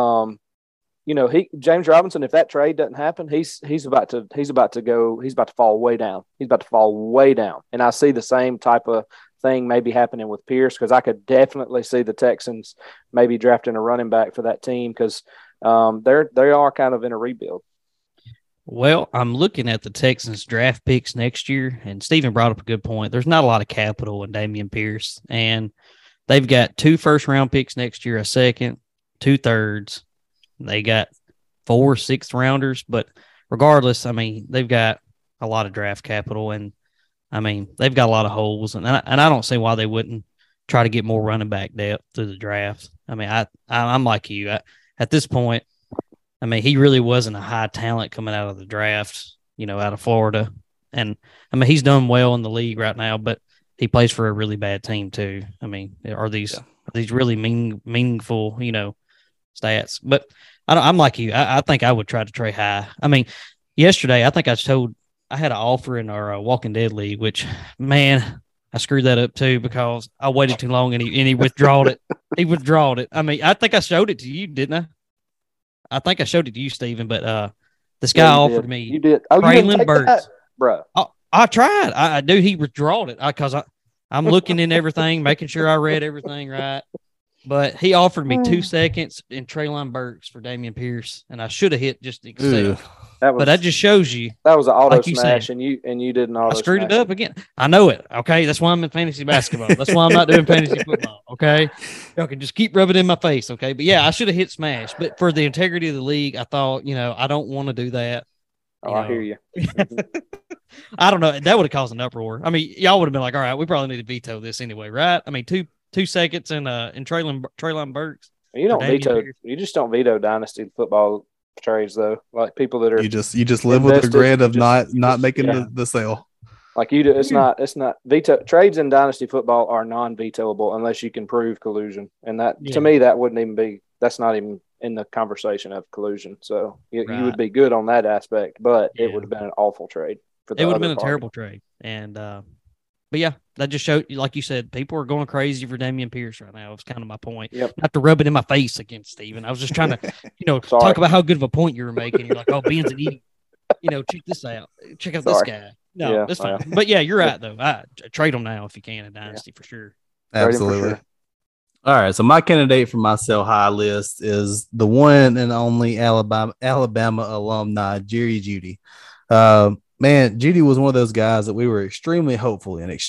you know, James Robinson, if that trade doesn't happen, he's about to fall way down. He's about to fall way down. And I see the same type of thing maybe happening with Pierce, because I could definitely see the Texans maybe drafting a running back for that team, because they are kind of in a rebuild. Well, I'm looking at the Texans draft picks next year, and Stephen brought up a good point. There's not a lot of capital in Dameon Pierce, and they've got 2 first-round picks next year, a second, 2 thirds. They got 4 6th-rounders, but regardless, I mean, they've got a lot of draft capital, and I mean, they've got a lot of holes, and I don't see why they wouldn't try to get more running back depth through the draft. I mean, I'm like you. At this point, I mean, he really wasn't a high talent coming out of the draft, you know, out of Florida. And, I mean, he's done well in the league right now, but he plays for a really bad team too. I mean, are these really meaningful, you know, stats? But I'm like you. I think I would try to trade high. I mean, yesterday, I think I had an offer in our Walking Dead league, which, man, I screwed that up too because I waited too long and he withdrawed it. He withdrawed it. I mean, I think I showed it to you, didn't I? I think I showed it to you, Steven, but this guy offered me. You did. Oh, Traylon Burks, bro. I tried. I do. He withdrawed it because I'm looking in everything, making sure I read everything right. But he offered me 2 seconds in Traylon Burks for Dameon Pierce, and I should have hit just accept. But that just shows you that was an auto smash, and you didn't auto. I screwed it up again. I know it. Okay, that's why I'm in fantasy basketball. That's why I'm not doing fantasy football. Okay, y'all can just keep rubbing it in my face. Okay, but yeah, I should have hit smash. But for the integrity of the league, I thought, you know, I don't want to do that. I hear you. I don't know. That would have caused an uproar. I mean, y'all would have been like, all right, we probably need to veto this anyway, right? I mean, two seconds in Traylon Burks. You don't veto. You just don't veto dynasty football trades, though. Like people that are you just live with the regret of not making the sale. Like you do, it's not veto trades in dynasty football are non-vetoable unless you can prove collusion, and that to me that wouldn't even be. That's not even in the conversation of collusion. So you would be good on that aspect, but it would have been an awful trade. It would have been a terrible trade, and but yeah, that just showed, like you said, people are going crazy for Dameon Pierce right now. It's kind of my point. Yep. Not to rub it in my face again, Steven. I was just trying to, talk about how good of a point you were making. You're like, oh, Ben's an idiot. Check this out. Check out this guy. No, it's fine. But yeah, you're right though. I trade them now if you can in Dynasty for sure. Absolutely. Sure. All right, so my candidate for my sell high list is the one and only Alabama alumni, Jerry Jeudy. Man, Jeudy was one of those guys that we were extremely hopeful in the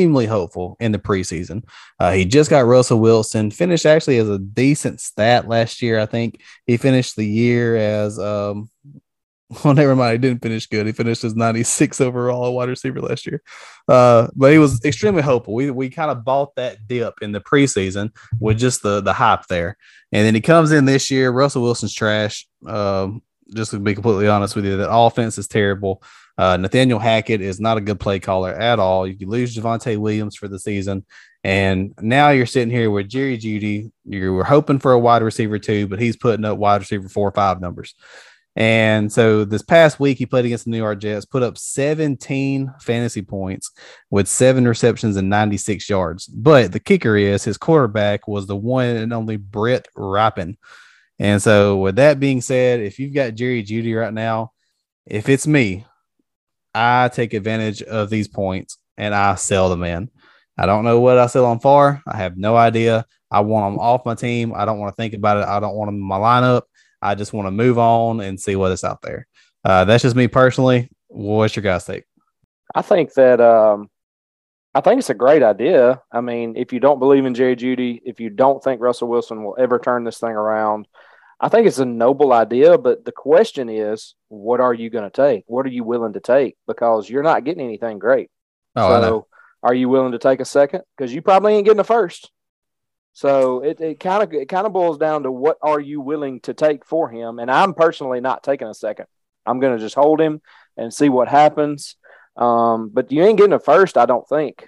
preseason. He just got Russell Wilson, finished actually as a decent stat last year. I think he finished the year as Well, never mind. He didn't finish good. He finished as 96 overall wide receiver last year. But he was extremely hopeful. We kind of bought that dip in the preseason with just the hype there. And then he comes in this year. Russell Wilson's trash. Just to be completely honest with you, the offense is terrible. Nathaniel Hackett is not a good play caller at all. You could lose Javonte Williams for the season. And now you're sitting here with Jerry Jeudy. You were hoping for a wide receiver too, but he's putting up wide receiver 4 or 5 numbers. And so this past week, he played against the New York Jets, put up 17 fantasy points with 7 receptions and 96 yards. But the kicker is his quarterback was the one and only Brett Rypien. And so with that being said, if you've got Jerry Jeudy right now, if it's me, I take advantage of these points and I sell them in. I don't know what I sell them for. I have no idea. I want them off my team. I don't want to think about it. I don't want them in my lineup. I just want to move on and see what is out there. That's just me personally. What's your guys' take? I think it's a great idea. I mean, if you don't believe in Jerry Jeudy, if you don't think Russell Wilson will ever turn this thing around, I think it's a noble idea. But the question is, what are you going to take? What are you willing to take? Because you're not getting anything great. Oh, so I know. Are you willing to take a second? Because you probably ain't getting a first. So it kind of boils down to what are you willing to take for him. And I'm personally not taking a second. I'm going to just hold him and see what happens. But you ain't getting a first, I don't think.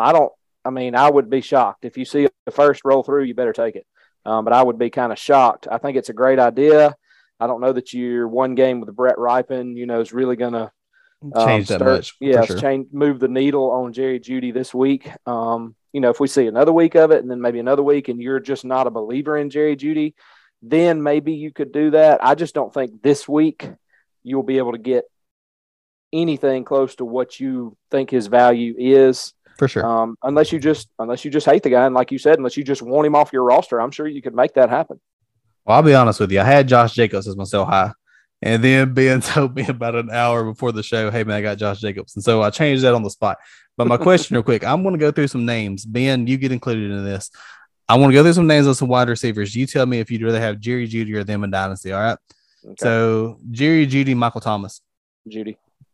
I would be shocked. If you see a first roll through, you better take it. But I would be kind of shocked. I think it's a great idea. I don't know that your one game with Brett Rypien, is really going to change that much. Yeah, move the needle on Jerry Jeudy this week. If we see another week of it and then maybe another week and you're just not a believer in Jerry Jeudy, then maybe you could do that. I just don't think this week you'll be able to get anything close to what you think his value is. For sure. Unless you just hate the guy. And like you said, unless you just want him off your roster, I'm sure you could make that happen. Well, I'll be honest with you. I had Josh Jacobs as my sell high. And then Ben told me about an hour before the show, hey, man, I got Josh Jacobs. And so I changed that on the spot. But my question real quick, I'm going to go through some names. Ben, you get included in this. I want to go through some names of some wide receivers. You tell me if you'd rather have Jerry Jeudy or them in Dynasty, all right? Okay. So Jerry Jeudy, Michael Thomas. Jeudy.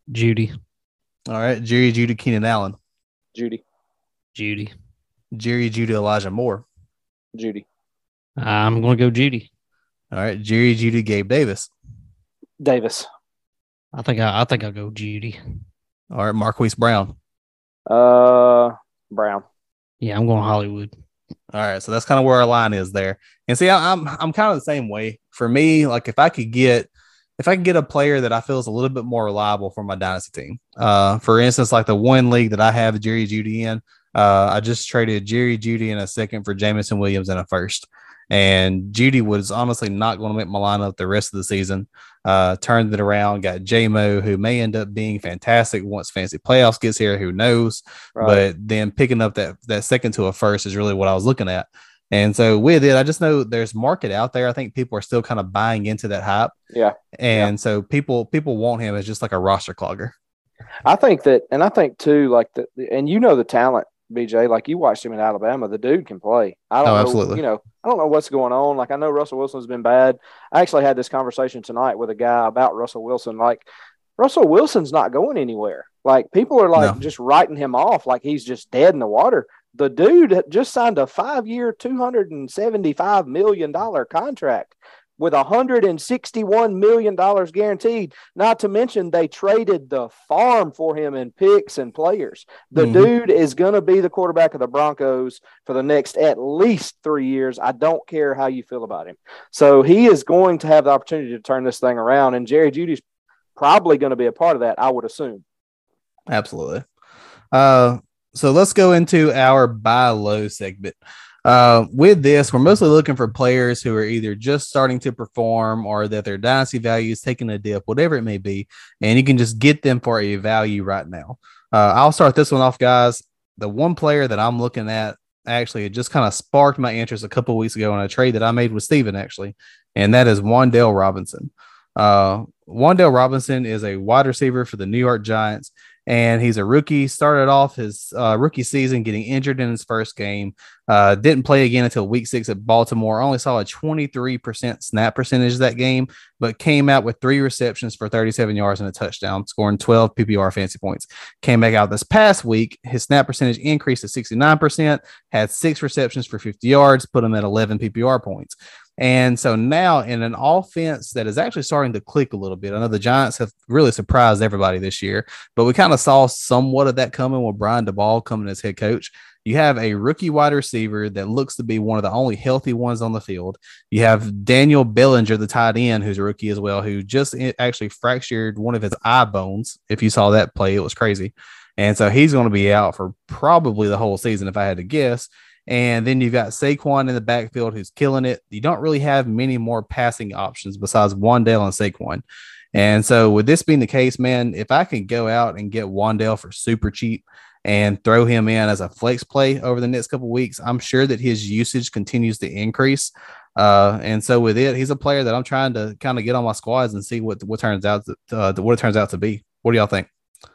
All right. Jerry Jeudy, Keenan Allen. Jeudy. Jerry Jeudy, Elijah Moore. Jeudy. I'm going to go Jeudy. All right. Jerry Jeudy, Gabe Davis. Davis. I think I'll go Jeudy. All right, Marquise Brown. Brown. Yeah, I'm going Hollywood. All right, so that's kind of where our line is there. And see, I'm kind of the same way. For me, like if I could get a player that I feel is a little bit more reliable for my dynasty team. For instance, like the one league that I have Jerry Jeudy in, I just traded Jerry Jeudy in a second for Jameson Williams in a first. And Jeudy was honestly not going to make my lineup the rest of the season. Turned it around, got J-Mo, who may end up being fantastic once fantasy playoffs gets here. Who knows? Right. But then picking up that second to a first is really what I was looking at. And so with it, I just know there's market out there. I think people are still kind of buying into that hype. Yeah. And so people want him as just like a roster clogger. I think that, and I think too, like the talent, BJ, like you watched him in Alabama, the dude can play. I don't know, absolutely. I don't know what's going on. Like I know Russell Wilson's been bad. I actually had this conversation tonight with a guy about Russell Wilson. Like Russell Wilson's not going anywhere. Like people are just writing him off like he's just dead in the water. The dude just signed a 5-year, $275 million contract with $161 million guaranteed. Not to mention they traded the farm for him in picks and players. The dude is going to be the quarterback of the Broncos for the next at least 3 years. I don't care how you feel about him. So he is going to have the opportunity to turn this thing around, and Jerry Jeudy's probably going to be a part of that, I would assume. Absolutely. So let's go into our buy low segment. With this, we're mostly looking for players who are either just starting to perform or that their dynasty value is taking a dip, whatever it may be, and you can just get them for a value right now. I'll start this one off, guys. The one player that I'm looking at, actually, it just kind of sparked my interest a couple of weeks ago in a trade that I made with Steven, actually, and that is Wan'Dale Robinson. Wan'Dale Robinson is a wide receiver for the New York Giants. And he's a rookie. Started off his rookie season getting injured in his first game. Didn't play again until week 6 at Baltimore. Only saw a 23% snap percentage that game, but came out with 3 receptions for 37 yards and a touchdown, scoring 12 PPR fantasy points. Came back out this past week. His snap percentage increased to 69%, had 6 receptions for 50 yards, put him at 11 PPR points. And so now in an offense that is actually starting to click a little bit, I know the Giants have really surprised everybody this year, but we kind of saw somewhat of that coming with Brian Daboll coming as head coach. You have a rookie wide receiver that looks to be one of the only healthy ones on the field. You have Daniel Bellinger, the tight end, who's a rookie as well, who just actually fractured one of his eye bones. If you saw that play, it was crazy. And so he's going to be out for probably the whole season, if I had to guess. And then you've got Saquon in the backfield who's killing it. You don't really have many more passing options besides Wan'Dale and Saquon. And so with this being the case, man, if I can go out and get Wan'Dale for super cheap and throw him in as a flex play over the next couple of weeks, I'm sure that his usage continues to increase. And so with it, he's a player that I'm trying to kind of get on my squads and see what turns out what it turns out to be. What do y'all think?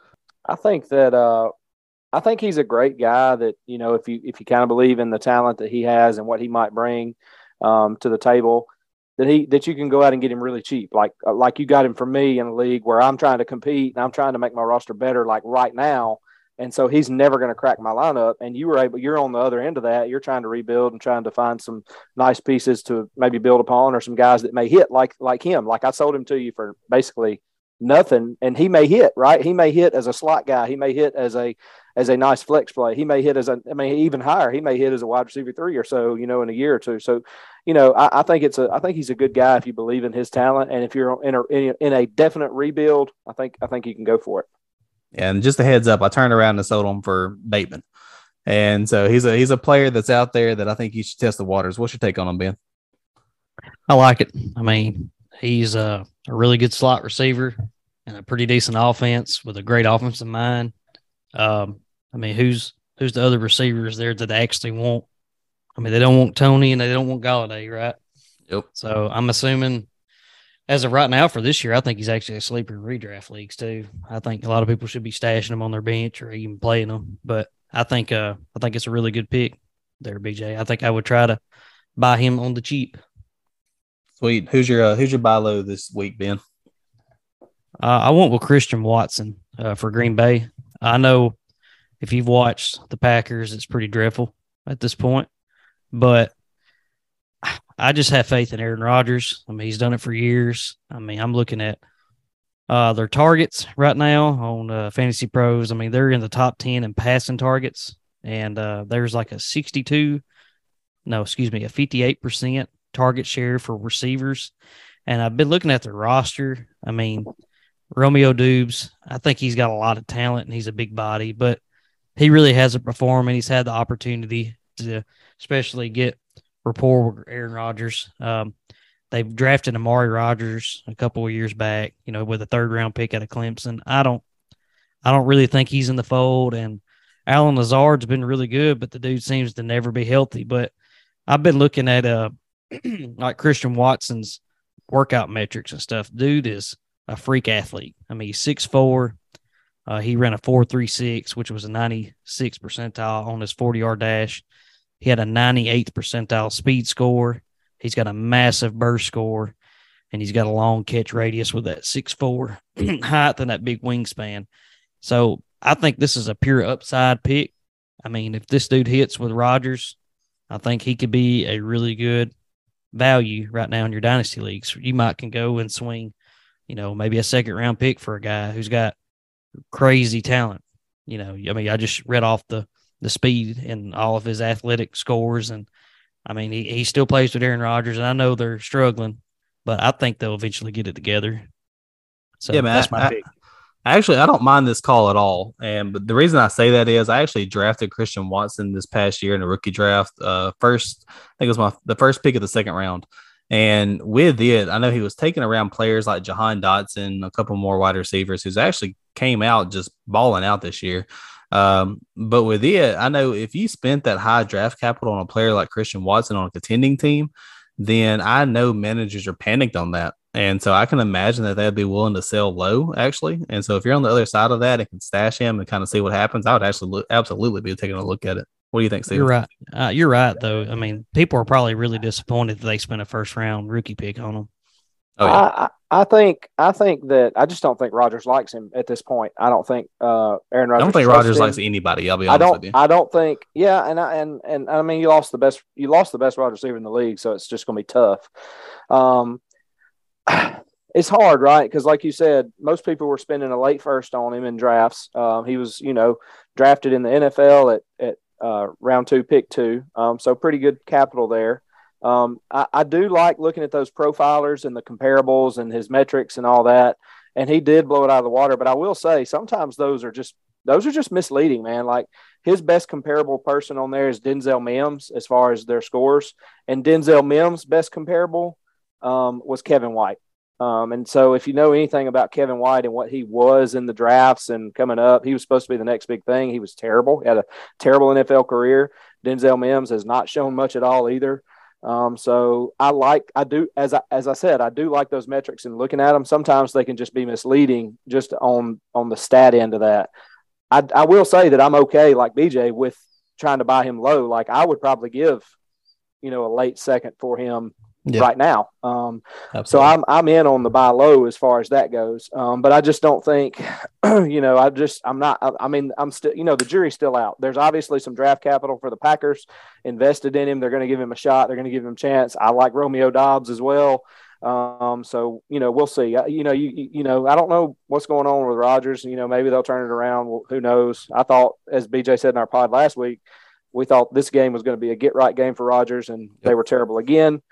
I think he's a great guy that, you know, if you kind of believe in the talent that he has and what he might bring to the table, that you can go out and get him really cheap. Like you got him for me in a league where I'm trying to compete and I'm trying to make my roster better like right now. And so he's never going to crack my lineup. And you're on the other end of that. You're trying to rebuild and trying to find some nice pieces to maybe build upon, or some guys that may hit like him. Like I sold him to you for basically nothing, and he may hit, right? He may hit as a slot guy. He may hit as a nice flex play. He may hit even higher. He may hit as a wide receiver 3 or so, you know, in a year or two. So, you know, I think he's a good guy if you believe in his talent, and if you're in a definite rebuild, I think you can go for it. And just a heads up, I turned around and sold him for Bateman, and so he's a player that's out there that I think you should test the waters. What's your take on him, Ben? I like it. I mean, he's a really good slot receiver and a pretty decent offense with a great offensive mind. I mean, who's the other receivers there that they actually want? I mean, they don't want Tony and they don't want Galladay, right? Yep. So I'm assuming as of right now for this year, I think he's actually a sleeper in redraft leagues too. I think a lot of people should be stashing him on their bench or even playing him. But I think it's a really good pick there, BJ. I think I would try to buy him on the cheap. Sweet. Who's your buy low this week, Ben? I went with Christian Watson for Green Bay. I know if you've watched the Packers, it's pretty dreadful at this point, but I just have faith in Aaron Rodgers. I mean, he's done it for years. I mean, I'm looking at their targets right now on Fantasy Pros. I mean, they're in the top 10 in passing targets, and there's like a 58% target share for receivers. And I've been looking at their roster. I mean, Romeo Doubs, I think he's got a lot of talent and he's a big body, but he really hasn't performed, and he's had the opportunity to especially get rapport with Aaron Rodgers. They've drafted Amari Rodgers a couple of years back, you know, with a 3rd-round pick out of Clemson. I don't really think he's in the fold, and Allen Lazard's been really good, but the dude seems to never be healthy. But I've been looking at like Christian Watson's workout metrics and stuff. Dude is a freak athlete. I mean, he's 6'4". He ran a 4.36, which was a 96th percentile on his 40-yard dash. He had a 98th percentile speed score. He's got a massive burst score, and he's got a long catch radius with that 6'4" height and that big wingspan. So I think this is a pure upside pick. I mean, if this dude hits with Rodgers, I think he could be a really good value right now in your dynasty leagues. You might can go and swing, you know, maybe a 2nd-round pick for a guy who's got crazy talent. You know, I mean, I just read off the speed and all of his athletic scores, and I mean, he still plays with Aaron Rodgers, and I know they're struggling, but I think they'll eventually get it together. So yeah, man, that's my pick. I don't mind this call at all. But the reason I say that is I actually drafted Christian Watson this past year in a rookie draft. First, I think it was the first pick of the 2nd round. And with it, I know he was taking around players like Jahan Dotson, a couple more wide receivers who's actually came out just balling out this year. But with it, I know if you spent that high draft capital on a player like Christian Watson on a contending team, then I know managers are panicked on that. And so I can imagine that they'd be willing to sell low, actually. And so if you're on the other side of that and can stash him and kind of see what happens, I would actually absolutely be taking a look at it. What do you think, Steven? You're right. You're right, though. I mean, people are probably really disappointed that they spent a first round rookie pick on him. Oh, yeah. I think that I just don't think Rodgers likes him at this point. I don't think Aaron Rodgers. I don't think Rodgers likes anybody. I'll be honest with you. I don't think. Yeah, and I mean, you lost the best wide receiver in the league, so it's just going to be tough. It's hard, right? Because like you said, most people were spending a late first on him in drafts. He was, drafted in the NFL at round 2, pick 2. So pretty good capital there. I do like looking at those profilers and the comparables and his metrics and all that. And he did blow it out of the water. But I will say sometimes those are just misleading, man. Like his best comparable person on there is Denzel Mims as far as their scores. And Denzel Mims' best comparable was Kevin White. And so if you know anything about Kevin White and what he was in the drafts and coming up, he was supposed to be the next big thing. He was terrible. He had a terrible NFL career. Denzel Mims has not shown much at all either. So as I said, I do like those metrics and looking at them. Sometimes they can just be misleading just on the stat end of that. I will say that I'm okay, like BJ, with trying to buy him low. Like I would probably give, a late second for him right now. So I'm in on the buy low as far as that goes. But I just don't think, I'm still, the jury's still out. There's obviously some draft capital for the Packers invested in him. They're going to give him a shot. They're going to give him a chance. I like Romeo Doubs as well. So, we'll see. I don't know what's going on with Rodgers. Maybe they'll turn it around. Well, who knows? I thought, as BJ said in our pod last week, we thought this game was going to be a get right game for Rodgers, and they were terrible again.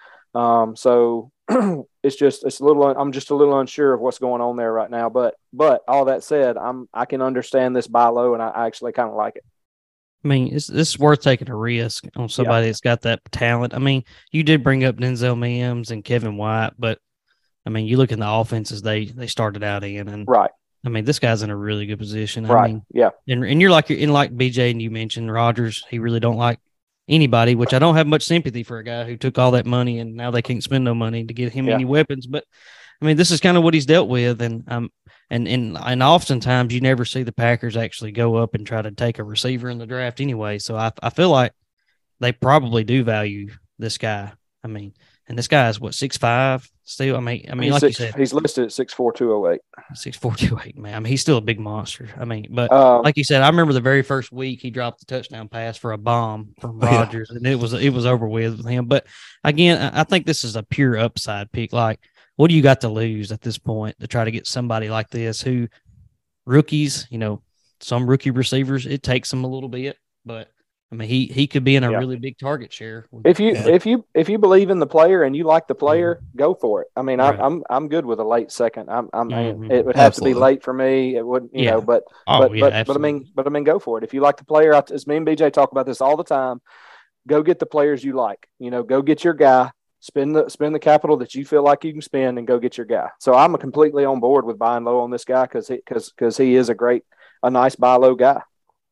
So I'm just a little unsure of what's going on there right now, but all that said, I can understand this buy low, and I actually kind of like it. I mean, it's worth taking a risk on somebody that's got that talent. I mean, you did bring up Denzel Mims and Kevin White, but I mean, you look in the offenses they started out in, and right. I mean, this guy's in a really good position. Right. I mean, yeah. And you're like BJ, and you mentioned Rodgers. He really don't like anybody, which I don't have much sympathy for a guy who took all that money and now they can't spend no money to get him any weapons. But I mean, this is kind of what he's dealt with, and oftentimes you never see the Packers actually go up and try to take a receiver in the draft anyway. So I feel like they probably do value this guy. I mean, and this guy is what, 6'5" still? I mean, like you said, he's listed at 6'4", 208. 6'4", 208, man. I mean, he's still a big monster. I mean, but like you said, I remember the very first week he dropped the touchdown pass for a bomb from Rodgers, and it was over with him. But again, I think this is a pure upside pick. Like, what do you got to lose at this point to try to get somebody like this who rookies, some rookie receivers, it takes them a little bit, but I mean, he could be in a really big target share. If you believe in the player and you like the player, go for it. I mean, right. I'm good with a late second. It would have to be late for me. It wouldn't, but I mean, go for it. If you like the player, as me and BJ talk about this all the time, go get the players you like. Go get your guy. Spend the capital that you feel like you can spend and go get your guy. So I'm completely on board with buying low on this guy because he is a nice buy low guy.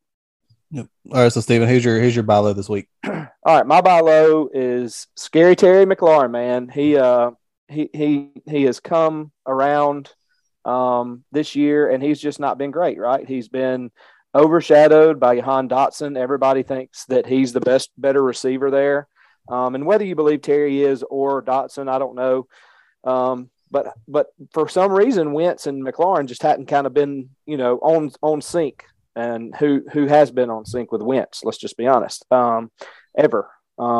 Yep. All right, so Steven, who's your buy low this week? All right, my buy low is Scary Terry McLaurin. Man, he has come around this year, and he's just not been great. Right, he's been overshadowed by Jahan Dotson. Everybody thinks that he's the better receiver there, and whether you believe Terry is or Dotson, I don't know. But for some reason, Wentz and McLaurin just hadn't kind of been on sync. And who has been on sync with Wentz? Let's just be honest. Ever.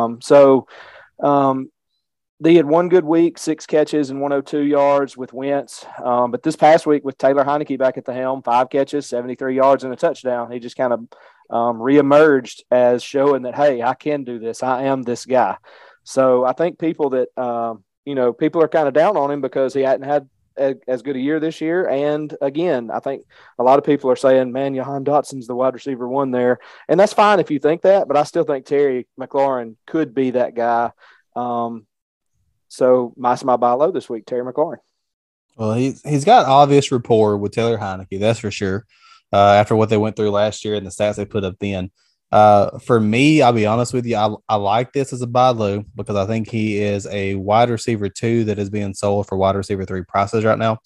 They had one good week, 6 catches and 102 yards with Wentz. But this past week with Taylor Heineke back at the helm, 5 catches, 73 yards and a touchdown. He just kind of reemerged as showing that, hey, I can do this. I am this guy. So I think people that people are kind of down on him because he hadn't had as good a year this year. And again, I think a lot of people are saying, man, Jahan Dotson's the wide receiver one there. And that's fine if you think that, but I still think Terry McLaurin could be that guy. So my buy low this week, Terry McLaurin. Well, he's got obvious rapport with Taylor Heineke, that's for sure. After what they went through last year and the stats they put up then. For me, I'll be honest with you, I like this as a buy low because I think he is a wide receiver 2 that is being sold for wide receiver 3 prices right now.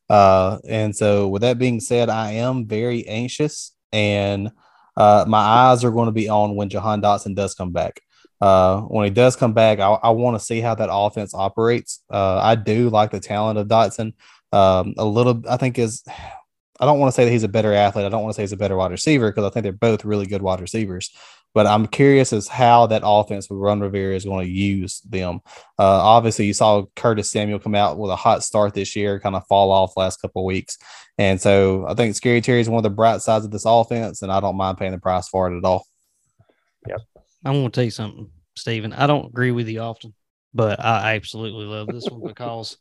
And so with that being said, I am very anxious, and my eyes are going to be on when Jahan Dotson does come back. When he does come back, I want to see how that offense operates. I do like the talent of Dotson. A little, I think I don't want to say that he's a better athlete. I don't want to say he's a better wide receiver because I think they're both really good wide receivers. But I'm curious as how that offense with Ron Rivera is going to use them. Obviously, you saw Curtis Samuel come out with a hot start this year, kind of fall off last couple of weeks. And so I think Scary Terry is one of the bright sides of this offense, and I don't mind paying the price for it at all. Yep. I'm going to tell you something, Steven. I don't agree with you often, but I absolutely love this one because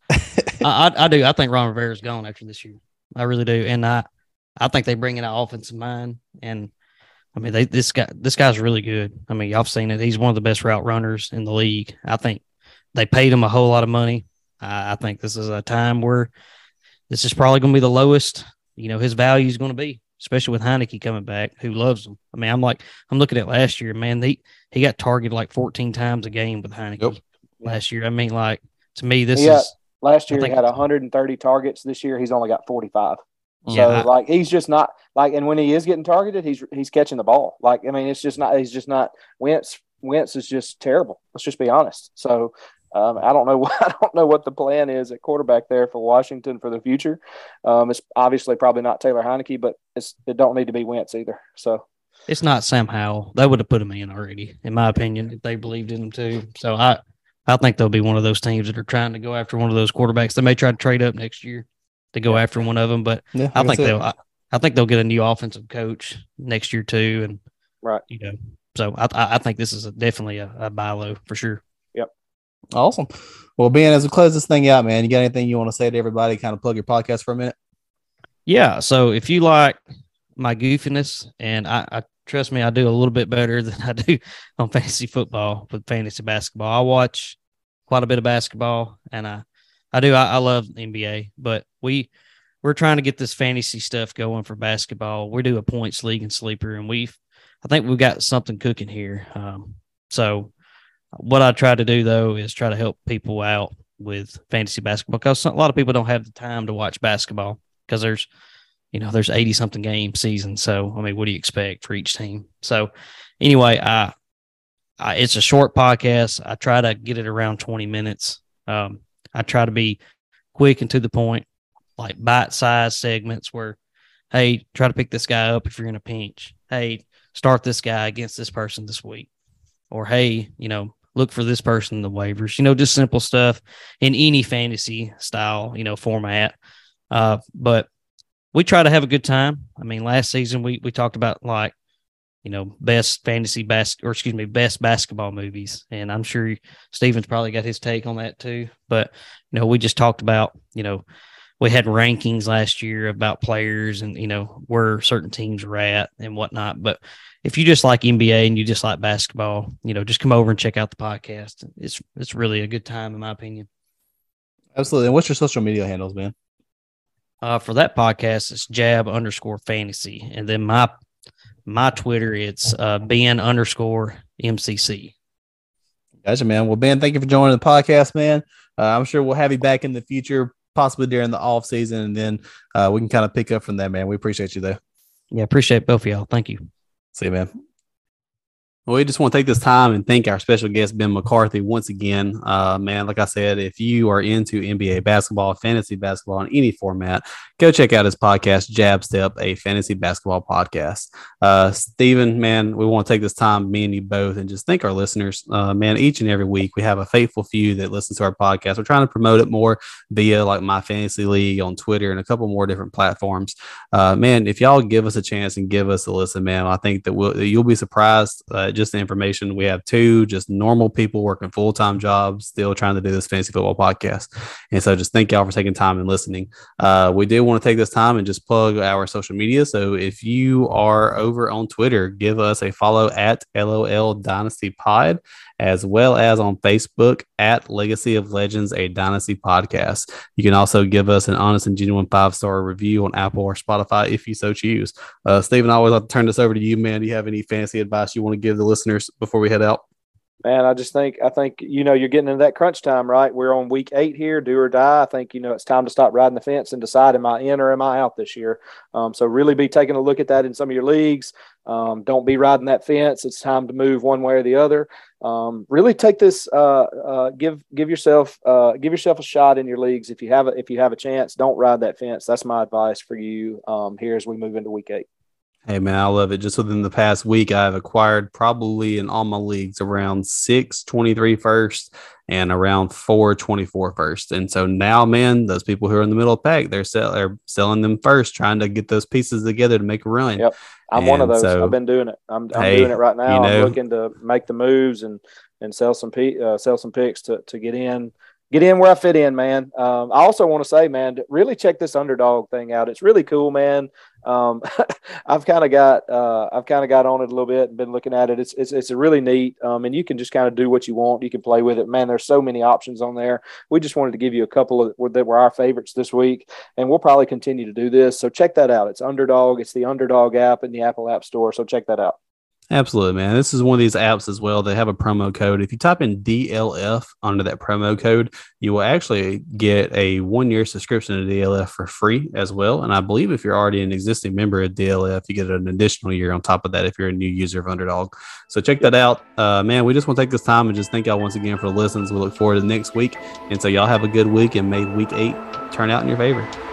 I do. I think Ron Rivera is gone after this year. I really do. And I think they bring in an offensive mind. And I mean, this guy's really good. I mean, y'all have seen it. He's one of the best route runners in the league. I think they paid him a whole lot of money. I think this is a time where this is probably going to be the lowest, his value is going to be, especially with Heineke coming back, who loves him. I mean, I'm looking at last year, man, he got targeted like 14 times a game with Heineke last year. I mean, like, to me, last year he had 130 targets. This year he's only got 45. So he's just not like, and when he is getting targeted, he's catching the ball. Like, I mean, he's just not Wentz is just terrible. Let's just be honest. So I don't know what the plan is at quarterback there for Washington for the future. It's obviously probably not Taylor Heineke, but it don't need to be Wentz either. So it's not Sam Howell. They would have put him in already, in my opinion, if they believed in him too. So I think they'll be one of those teams that are trying to go after one of those quarterbacks. They may try to trade up next year to go after one of them, but I think they'll get a new offensive coach next year too. And right, so I think this is definitely a buy low for sure. Yep. Awesome. Well, Ben, as we close this thing out, man, you got anything you want to say to everybody? Kind of plug your podcast for a minute. Yeah. So if you like my goofiness, and I trust me, I do a little bit better than I do on fantasy football with fantasy basketball. I watch quite a bit of basketball, and I love the NBA, but we're trying to get this fantasy stuff going for basketball. We do a points league and sleeper, and I think we've got something cooking here. So what I try to do though is try to help people out with fantasy basketball because a lot of people don't have the time to watch basketball because there's 80 something game season. So, I mean, what do you expect for each team? So anyway, it's a short podcast. I try to get it around 20 minutes. I try to be quick and to the point, like bite-sized segments where, hey, try to pick this guy up if you're in a pinch. Hey, start this guy against this person this week. Or, hey, look for this person in the waivers. Just simple stuff in any fantasy style, format. But we try to have a good time. I mean, last season we talked about like, best best basketball movies. And I'm sure Steven's probably got his take on that too. But, we just talked about, we had rankings last year about players and, where certain teams were at and whatnot. But if you just like NBA and you just like basketball, just come over and check out the podcast. It's really a good time, in my opinion. Absolutely. And what's your social media handles, man? For that podcast, it's jab_fantasy. And then my Twitter, it's Ben_MCC. Gotcha, man. Well, Ben, thank you for joining the podcast, man. I'm sure we'll have you back in the future, possibly during the off season, and then we can kind of pick up from there, man. We appreciate you, though. Yeah, appreciate both of y'all. Thank you. See you, man. Well, we just want to take this time and thank our special guest, Ben McCarthy, once again. Man, like I said, if you are into NBA basketball, fantasy basketball in any format, go check out his podcast, Jab Step, a fantasy basketball podcast. Steven, man, we want to take this time, me and you both, and just thank our listeners. Man, each and every week, we have a faithful few that listen to our podcast. We're trying to promote it more via like My Fantasy League on Twitter and a couple more different platforms. Man, if y'all give us a chance and give us a listen, man, I think that you'll be surprised. just the information. We have two just normal people working full-time jobs, still trying to do this fantasy football podcast. And so just thank y'all for taking time and listening. We did want to take this time and just plug our social media. So if you are over on Twitter, give us a follow at LOL Dynasty Pod, as well as on Facebook at Legacy of Legends, a Dynasty podcast. You can also give us an honest and genuine 5-star review on Apple or Spotify if you so choose. Stephen, I always like to turn this over to you, man. Do you have any fantasy advice you want to give the listeners before we head out? Man, I think, you're getting into that crunch time, right? We're on week 8 here, do or die. I think, it's time to stop riding the fence and decide, am I in or am I out this year? So really be taking a look at that in some of your leagues. Don't be riding that fence. It's time to move one way or the other. Really take this, give yourself a shot in your leagues. If you have a chance, don't ride that fence. That's my advice for you here as we move into week 8. Hey, man, I love it. Just within the past week, I've acquired probably in all my leagues around 6 23 first and around 4 24 first. And so now, man, those people who are in the middle of the pack, they're selling them first, trying to get those pieces together to make a run. Yep. I'm one of those. So, I've been doing it. I'm doing it right now. I'm looking to make the moves and sell some picks to get in where I fit in, man. I also want to say, man, really check this underdog thing out. It's really cool, man. I've kind of got on it a little bit and been looking at it. It's really neat. And you can just kind of do what you want. You can play with it, man. There's so many options on there. We just wanted to give you a couple that were our favorites this week, and we'll probably continue to do this. So check that out. It's Underdog. It's the Underdog app in the Apple App Store. So check that out. Absolutely, man. This is one of these apps as well. They have a promo code. If you type in DLF under that promo code, you will actually get a 1-year subscription to DLF for free as well. And I believe if you're already an existing member of DLF, you get an additional year on top of that if you're a new user of Underdog. So check that out. Man, we just want to take this time and just thank y'all once again for the listens. We look forward to next week. And so y'all have a good week, and may week 8 turn out in your favor.